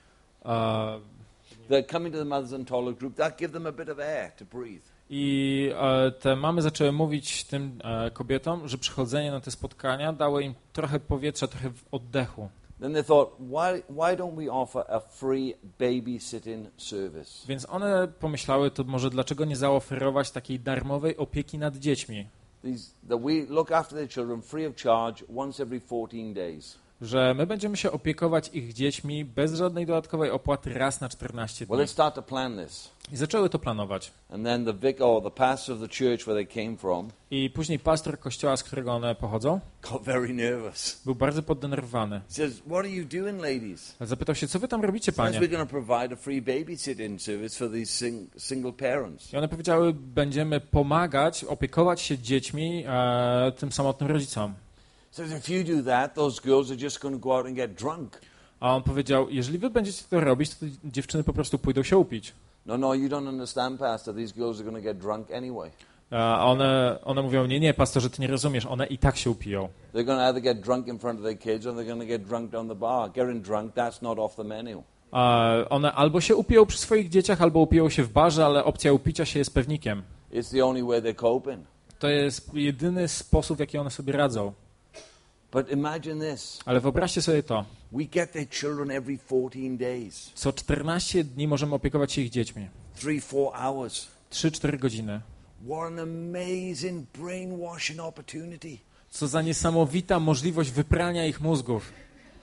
E, They're coming to the mothers and toddler group, that give them a bit of air to breathe. I e, te mamy zaczęły mówić tym e, kobietom, że przychodzenie na te spotkania dało im trochę powietrza, trochę oddechu. Then they thought, why, why don't we offer a free babysitting service? Więc one pomyślały, to może dlaczego nie zaoferować takiej darmowej opieki nad dziećmi, These, that we look after their children free of charge once every fourteen days. że my będziemy się opiekować ich dziećmi bez żadnej dodatkowej opłaty raz na czternaście Well, dni. let's start to plan this. I zaczęły to planować. And then the vicar or the pastor of the church where they came from I później pastor kościoła, z którego one pochodzą, got very nervous. był bardzo poddenerwowany. He says, what are you doing, ladies? Zapytał się, co wy tam robicie, Says panie? we're going to provide a free babysitting service for these sing- single parents. I one powiedziały, będziemy pomagać, opiekować się dziećmi e, tym samotnym rodzicom. Says if you do that, those girls are just going to go out and get drunk. A on powiedział, jeżeli wy będziecie to robić, to te dziewczyny po prostu pójdą się upić. No, no, you don't understand, Pastor. These girls are going to get drunk anyway. A one, one mówią, nie, nie, pastorze, ty nie rozumiesz, one i tak się upiją. They're going to either get drunk in front of their kids or they're going to get drunk down the bar. Getting drunk, that's not off the menu. A one albo się upiją przy swoich dzieciach, albo upiją się w barze, ale opcja upicia się jest pewnikiem. It's the only way they're coping. To jest jedyny sposób, w jaki one sobie radzą. But imagine this. Ale wyobraźcie sobie to. We get their children every fourteen days. Co czternaście dni możemy opiekować się ich dziećmi. Three, four hours. trzy cztery godziny. What an amazing brainwashing opportunity. Co za niesamowita możliwość wyprania ich mózgów.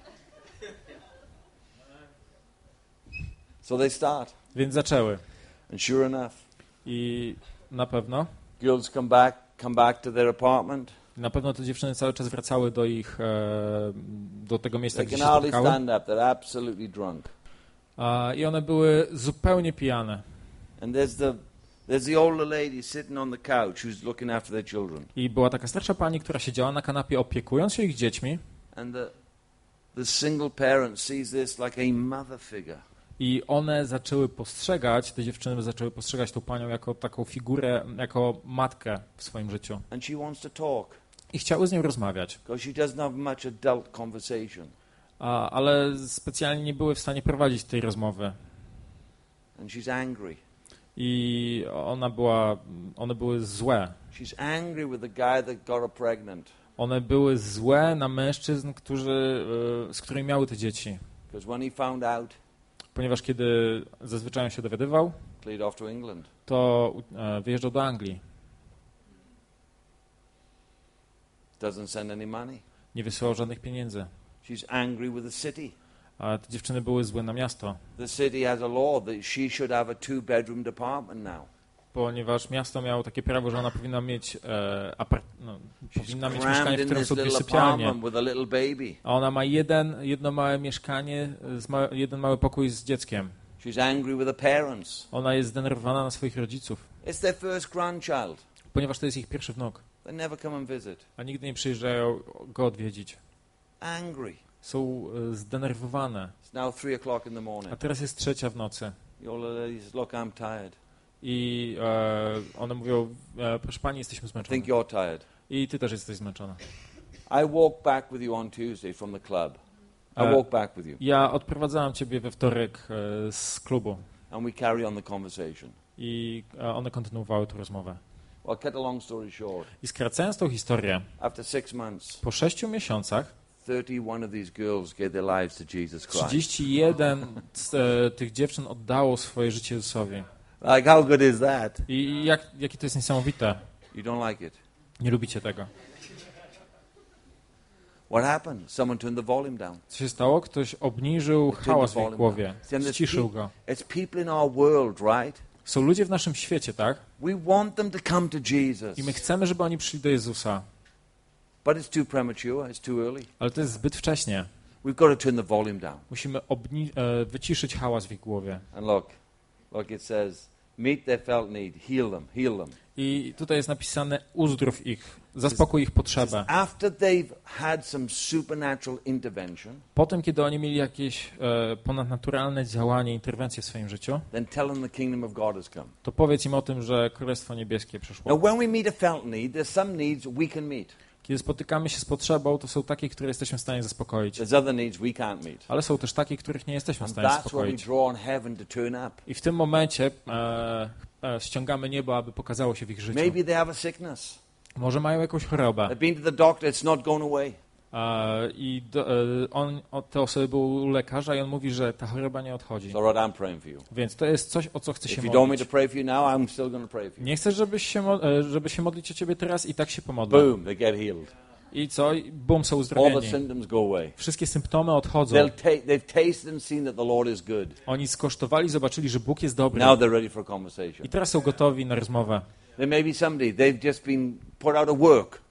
So they start. Więc zaczęły. And sure enough, I na pewno, girls come back, come back to their apartment. na pewno te dziewczyny cały czas wracały do ich, e, do tego miejsca, They gdzie can się hardly spotkały. stand up. They're absolutely drunk. A, I one były zupełnie pijane. And there's the there's the older lady sitting on the couch who's looking after their children. I była taka starsza pani, która siedziała na kanapie opiekując się ich dziećmi. And the the single parent sees this like a mother figure. I one zaczęły postrzegać, te dziewczyny zaczęły postrzegać tą panią jako taką figurę, jako matkę w swoim życiu. And she wants to talk. i chciały z nią rozmawiać, because she doesn't have much adult conversation. a, ale specjalnie nie były w stanie prowadzić tej rozmowy. And she's angry. I ona była, one były złe. She's angry with the guy that got her pregnant. One były złe na mężczyzn, którzy, y, z którymi miały te dzieci. Because when he found out, Ponieważ kiedy zazwyczaj on się dowiadywał, played off to England. to e, wyjeżdżał do Anglii. Doesn't send any money. Nie wysyłał żadnych pieniędzy. She's angry with the city. A te dziewczyny były złe na miasto, The city has a law that she should have a two-bedroom apartment now. ponieważ miasto miało takie prawo, że ona powinna mieć, e, apart, no, powinna mieć Crammed mieszkanie, w in którym this są dwie little sypialnie. apartment with a little baby. A ona ma jeden, jedno małe mieszkanie, z ma, jeden mały pokój z dzieckiem. She's angry with the parents. Ona jest zdenerwowana na swoich rodziców, It's their first grandchild. ponieważ to jest ich pierwszy wnuk, They never come and visit. a nigdy nie przyjeżdżają go odwiedzić. Angry. Są e, zdenerwowane. It's now three o'clock in the A morning. teraz jest trzecia w nocy. The old ladies, look, I'm tired. I e, one mówią, e, proszę pani, jesteśmy I zmęczone. think you're tired. I ty też jesteś zmęczona. I walked back with you on Tuesday from the club. I Uh, walked back with you. Ja odprowadzałem ciebie we wtorek e, z klubu And we carry on the conversation. i e, one kontynuowały tę rozmowę. Well, cut a long story short. I skracając tą historię, After six months, po sześciu miesiącach thirty-one of these girls gave their lives to Jesus Christ. trzydzieści jeden z e, tych dziewczyn oddało swoje życie Jezusowi. Like, how good is that? I jak, jakie to jest niesamowite. You don't like it? Nie lubicie tego. What happened? Someone turned the volume down. Co się stało? Ktoś obniżył hałas w ich głowie, ściszył go. It's people in our world, right? Są ludzie w naszym świecie, tak? We want them to come to Jesus. I my chcemy, żeby oni przyszli do Jezusa. But it's too premature. It's too early. Ale to jest zbyt wcześnie. We've got to turn the volume down. Musimy obni- e, wyciszyć hałas w ich głowie. And look, look, it says, meet their felt need, heal them, heal them. I tutaj jest napisane, uzdrów ich, zaspokój ich potrzebę. After they've had some supernatural intervention, Potem, kiedy oni mieli jakieś e, ponadnaturalne działanie, interwencje w swoim życiu, then tell them the kingdom of God has come. to powiedz im o tym, że Królestwo Niebieskie przyszło. Now, when we meet a felt need, there's some needs we can meet. Kiedy spotykamy się z potrzebą, to są takie, które jesteśmy w stanie zaspokoić. There's other needs we can't meet. Ale są też takie, których nie jesteśmy w And stanie that's where we zaspokoić. draw on heaven to turn up. I w tym momencie e, e, ściągamy niebo, aby pokazało się w ich życiu. Maybe they have a sickness. Może mają jakąś chorobę. They've been to the doctor, it's not going away. E, I do, e, on, o, te osoby były u lekarza i on mówi, że ta choroba nie odchodzi. It's all right, I'm praying for you. Więc to jest coś, o co chcę się If you don't want me to modlić. pray for you now, I'm still going to pray for you. Nie chcesz, żebyś się, mo- e, żeby się modlić o ciebie teraz i tak się pomodlę. Boom, they get healed. I co? I bum, są All the uzdrowieni. symptoms go away. Wszystkie symptomy odchodzą. They'll ta- they've tasted and seen that the Lord is good. Oni skosztowali, zobaczyli, że Bóg jest dobry. Now they're ready for a conversation. I teraz są gotowi na rozmowę. There may be somebody, they've just been put out of work.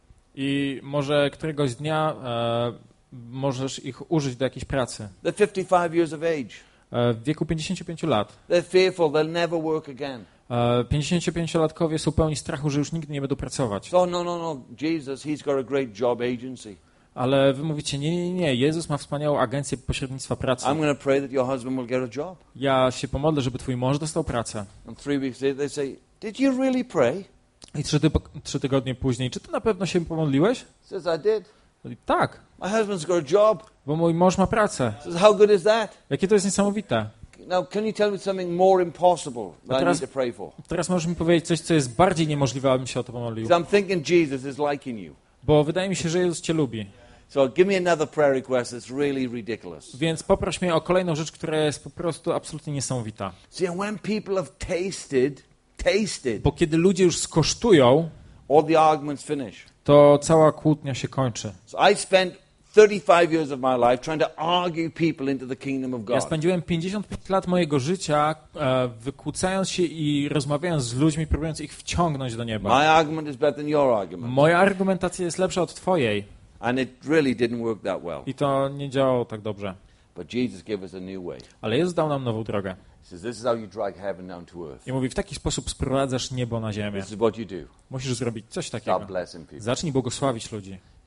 I może któregoś dnia e, możesz ich użyć do jakiejś pracy. They're fifty-five years of age. E, w wieku pięćdziesięciu pięciu lat. They're fearful they'll never work again. E, pięćdziesięciopięciolatkowie są pełni strachu, że już nigdy nie będą pracować. So, no, no, no, Jesus, he's got a great job agency. Ale wy mówicie, nie, nie, nie, Jezus ma wspaniałą agencję pośrednictwa pracy. I'm going to pray that your husband will get a job. Ja się pomodlę, żeby twój mąż dostał pracę. And three weeks later they say, did you really pray? I trzy, typo, trzy tygodnie później, czy ty na pewno się pomodliłeś? Says, I did. I tak, My husband's got a job. bo mój mąż ma pracę. Says, how good is that? Jakie to jest niesamowite. Now, can you tell me something more impossible that I teraz- need to pray for? Teraz możesz mi powiedzieć coś, co jest bardziej niemożliwe, abym się o to pomodlił. 'Cause I'm thinking Jesus is liking you. Bo wydaje mi się, że Jezus cię lubi. So give me another prayer request that's really ridiculous. Więc poproś mnie o kolejną rzecz, która jest po prostu absolutnie niesamowita. See, and when people have tasted, tasted, Bo kiedy ludzie już skosztują, all the arguments finish. to cała kłótnia się kończy. So I spent thirty-five years of my life trying to argue people into the kingdom of Ja God. spędziłem pięćdziesiąt pięć lat mojego życia e, wykłócając się i rozmawiając z ludźmi, próbując ich wciągnąć do nieba. My argument is better than your argument. Moja argumentacja jest lepsza od twojej And it really didn't work that well. i to nie działało tak dobrze. But Jesus gave us a new way. Ale Jezus dał nam nową drogę. He says, this is how you drag heaven down to earth. I mówi, w taki sposób sprowadzasz niebo na ziemię. This is what you do. Musisz zrobić coś Start takiego. blessing people. Zacznij błogosławić ludzi.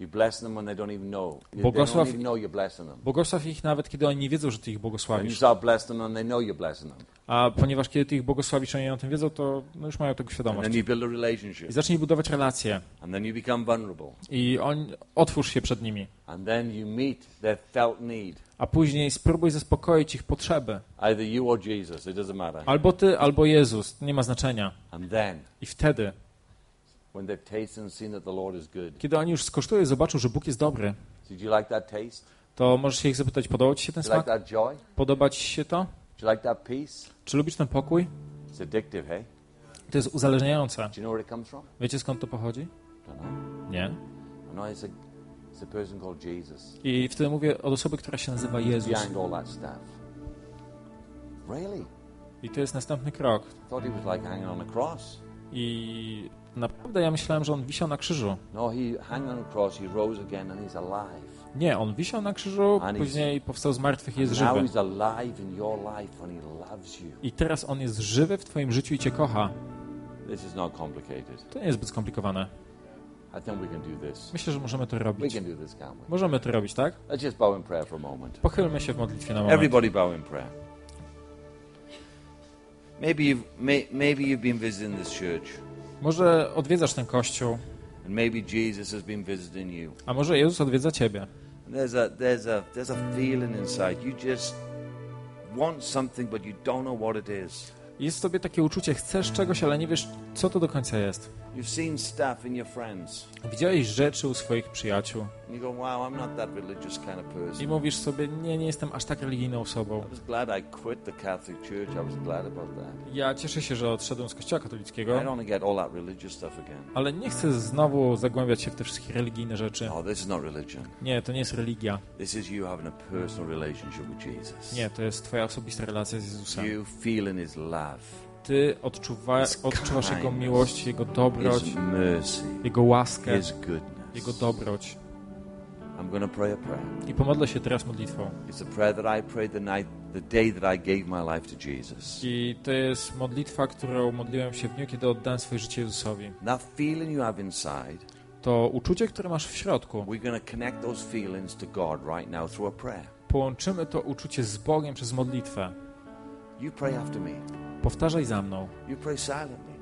You bless them when they don't even know. They Błogosław- don't even know you're blessing them. Błogosław ich nawet, kiedy oni nie wiedzą, że Ty ich And you błogosławisz. start blessing them and they know you're blessing them. A ponieważ kiedy Ty ich błogosławisz, oni o tym wiedzą, to no już mają tego And świadomość. then you build a relationship. I zacznij budować relacje. And then you become vulnerable. I on, otwórz się przed nimi. And then you meet their felt need. A później spróbuj zaspokoić ich potrzeby. Either you or Jesus, it doesn't matter. Albo Ty, albo Jezus. Nie ma znaczenia. And then, I wtedy, when they've tasted and seen that the Lord is good. kiedy oni już skosztują i zobaczą, że Bóg jest dobry, Did you like that taste? to możesz się ich zapytać, podoba Ci się ten Do you like smak? that joy? Podoba Ci się to? Do you like that peace? Czy lubisz ten pokój? It's addictive, hey? To jest uzależniające. Do you know where it comes from? Wiecie, skąd to pochodzi? Don't know. Nie. No, it's a, it's a person called Jesus. I wtedy mówię od osoby, która się nazywa Jezus. Behind all that stuff. Really? I to jest następny krok. I thought he was like hanging on a cross. I naprawdę ja myślałem, że on wisiał na krzyżu. No, he hanging on a cross, he rose again and he's alive. Nie, on wisiał na krzyżu, And he's- później powstał z martwych i jest Now żywy. he's alive in your life and he loves you. I teraz on jest żywy w twoim życiu i cię kocha. This is not complicated. To nie jest zbyt skomplikowane. I think we can do this. Myślę, że możemy to We robić. can do this, can't we? Możemy to robić, tak? Let's just bow in prayer for a moment. Pochylmy się w modlitwie na moment. Everybody bow in prayer. Maybe you've, may, maybe you've been visiting this church. Może odwiedzasz ten kościół, And maybe Jesus has been visiting you. a może Jezus odwiedza ciebie. And there's a there's a there's a feeling inside. You just want something, but you don't know what it is. Jest w tobie takie uczucie, chcesz czegoś, ale nie wiesz, co to do końca jest. You've seen stuff in your friends. Widziałeś rzeczy u swoich przyjaciół And you go, wow, I'm not that religious kind of i person. mówisz sobie, nie, nie jestem aż tak religijną osobą. I was glad I quit the Catholic Church. I was glad about that. Ja cieszę się, że odszedłem z kościoła I katolickiego, don't want to get all that religious stuff again. ale nie chcę znowu zagłębiać się w te wszystkie religijne rzeczy. Oh, this is not religion. Nie, to nie jest religia. This is you having a personal relationship with Jesus. Nie, to jest twoja osobista relacja z Jezusem. You feeling His love, Ty odczuwa, odczuwasz Jego miłość, Jego dobroć, His mercy, Jego łaskę, His goodness. Jego dobroć. I'm going to pray a prayer. I pomodlę się teraz modlitwą. It's a prayer that I prayed the night, the day that I gave my life to Jesus. I to jest modlitwa, którą modliłem się w dniu, kiedy oddałem swoje życie Jezusowi. That feeling you have inside, To uczucie, które masz w środku, we're going to connect those feelings to God right now through a prayer. połączymy to uczucie z Bogiem przez modlitwę. You pray after me. Powtarzaj za mną. You pray silently.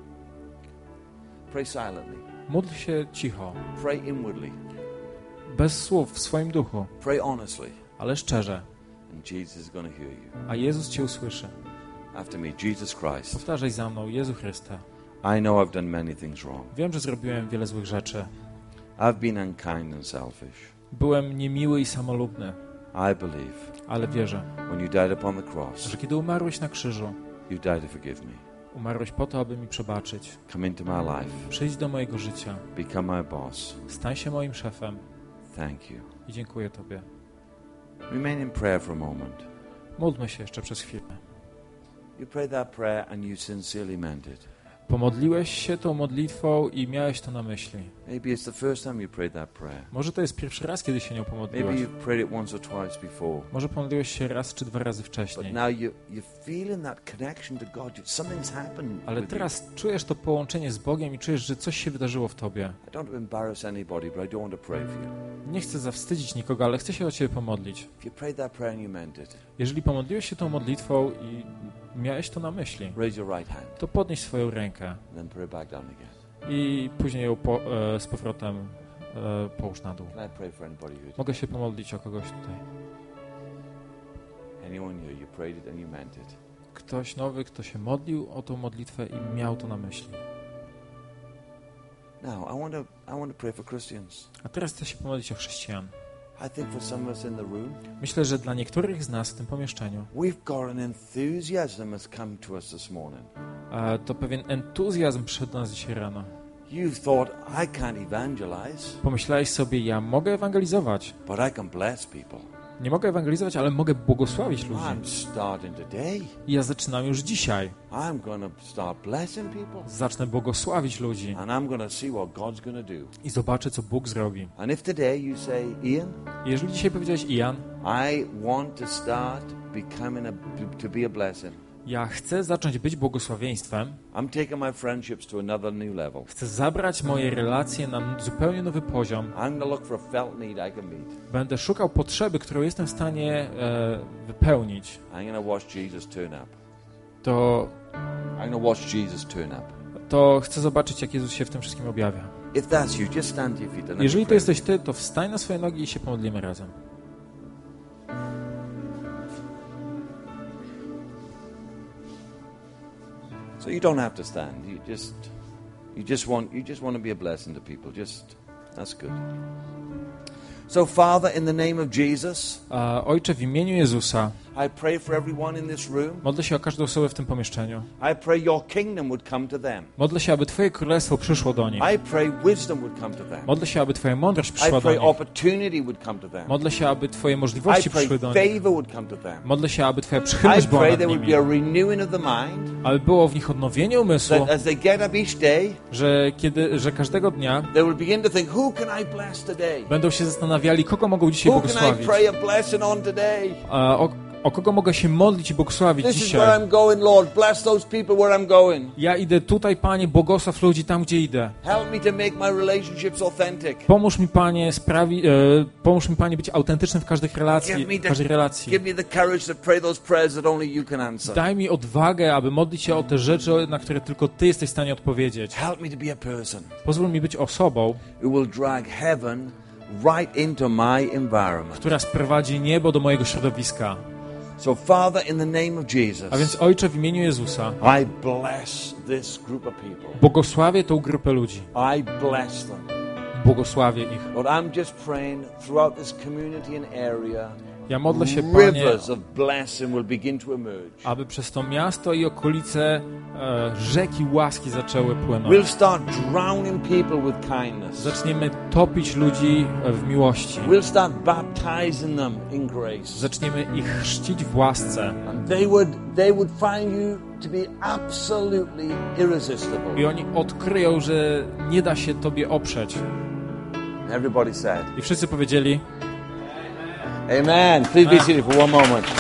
Pray silently. Módl się cicho, Pray inwardly. bez słów, w swoim duchu, Pray honestly. ale szczerze. And Jesus is going to hear you. A Jezus cię usłyszy. After me, Jesus Christ. Powtarzaj za mną, Jezu Chryste. I know I've done many things wrong. Wiem, że zrobiłem wiele złych rzeczy. I've been unkind and selfish. Byłem niemiły i samolubny, I believe ale wierzę, when you died upon the cross, że kiedy umarłeś na krzyżu, you died to forgive me. umarłeś po to, aby mi przebaczyć. Come into my life. Przyjdź do mojego życia, Become my boss. stań się moim szefem Thank you. i dziękuję Tobie. Remain in prayer for a moment. Módlmy się jeszcze przez chwilę. You prayed that prayer and you sincerely meant it. Pomodliłeś się tą modlitwą i miałeś to na myśli. Maybe it's the first time you prayed that prayer. Może to jest pierwszy raz, kiedy się nią Maybe pomodliłeś. you've prayed it once or twice before. Może pomodliłeś się raz czy dwa razy But wcześniej. now you, you're feeling that connection to God. You- Something's happened. Ale with you. teraz czujesz to połączenie z Bogiem i czujesz, że coś się wydarzyło w Tobie. I don't want to embarrass anybody, but I don't want to pray for you. Nie chcę zawstydzić nikogo, ale chcę się o Ciebie pomodlić. If you prayed that prayer and you meant it, Jeżeli pomodliłeś się tą modlitwą i miałeś to na myśli, raise your right hand to podnieś swoją rękę and then pray back down again. i później ją po, e, z powrotem e, połóż na dół. Can I pray for anybody who Mogę się pomodlić o kogoś tutaj. anyone here, you prayed it and you meant it. Ktoś nowy, kto się modlił o tą modlitwę i miał to na myśli. Now, I want to I want to pray for Christians. A teraz chcę się pomodlić o chrześcijan. I think for some of us in the room, Myślę, że dla niektórych z nas w tym pomieszczeniu we've got an enthusiasm has come to us this morning. e, to pewien entuzjazm przyszedł do nas dzisiaj rano. You've thought, I can't evangelize, Pomyślałeś sobie, ja mogę ewangelizować. but I can bless people. Nie mogę ewangelizować, ale mogę błogosławić ludzi. I'm starting today. I ja zaczynam już dzisiaj. I'm going to start blessing people. Zacznę błogosławić ludzi And I'm going to see what God's going to do. i zobaczę, co Bóg zrobi. And if today you say, Ian, I jeżeli dzisiaj powiedziałeś, Ian, I want to start becoming a, to be a blessing. Ja chcę zacząć być błogosławieństwem. I'm taking my friendships to another new level. Chcę zabrać moje relacje na zupełnie nowy poziom. I'm going to look for a felt need I can meet. Będę szukał potrzeby, którą jestem w stanie e, wypełnić. I'm going to watch Jesus turn up. To, I'm going to watch Jesus turn up. to chcę zobaczyć, jak Jezus się w tym wszystkim objawia. If that's you, just stand to your feet. and let Jeżeli me to pray. jesteś ty, to wstań na swoje nogi i się pomodlimy razem. So you don't have to stand. You just, you just want, you just want to be a blessing to people. Just, that's good. So, Father, in the name of Jesus, A, Ojcze, w imieniu Jezusa, I pray for everyone in this room. modlę się o każdą osobę w tym pomieszczeniu. I pray your kingdom would come to them. Modlę się, aby Twoje królestwo przyszło do nich. I pray wisdom would come to them. Modlę się, aby Twoja mądrość I przyszła do pray nich. opportunity would come to them. Modlę się, aby Twoje I możliwości pray przyszły do nich. favor would come to them. Modlę się, aby Twoja I przychylność była pray nad there would nimi. be a renewing of the mind, Aby było w nich odnowienie umysłu, that as they get up each day, że, kiedy, że każdego dnia they will begin to think, who can I bless today? będą się zastanawiali, kogo mogą dzisiaj Who can I błogosławić. pray a blessing on today? A o, o kogo mogę się modlić i błogosławić This is dzisiaj. where I'm going, Lord. Bless those people where I'm going. Ja idę tutaj, Panie, błogosław ludzi tam, gdzie idę. Help me to make my relationships authentic. Pomóż mi, Panie, sprawi, e, pomóż mi, Panie, być autentycznym w każdej relacji. Give me W każdej the, relacji. give me the courage to pray those prayers that only you can answer. Daj mi odwagę, aby modlić się o te rzeczy, na które tylko Ty jesteś w stanie odpowiedzieć. Help me to be a person Pozwól mi być osobą, who will drag heaven right into my environment. która sprowadzi niebo do mojego środowiska. So, Father, in the name of Jesus, A więc, Ojcze, w imieniu Jezusa, I bless this group of people. błogosławię tą grupę ludzi. I bless them. Błogosławię ich. Lord, I'm just praying throughout this community and area, Ja modlę się, Panie, rivers of blessing will begin to emerge. aby przez to miasto i okolice e, rzeki łaski zaczęły We'll płynąć. start drowning people with kindness. Zaczniemy topić ludzi w miłości. We'll start baptizing them in grace. Zaczniemy ich chrzcić w łasce. And they would, they would find you to be absolutely irresistible. I oni odkryją, że nie da się Tobie oprzeć. Everybody said, I wszyscy powiedzieli, Amen. Please be seated for one moment.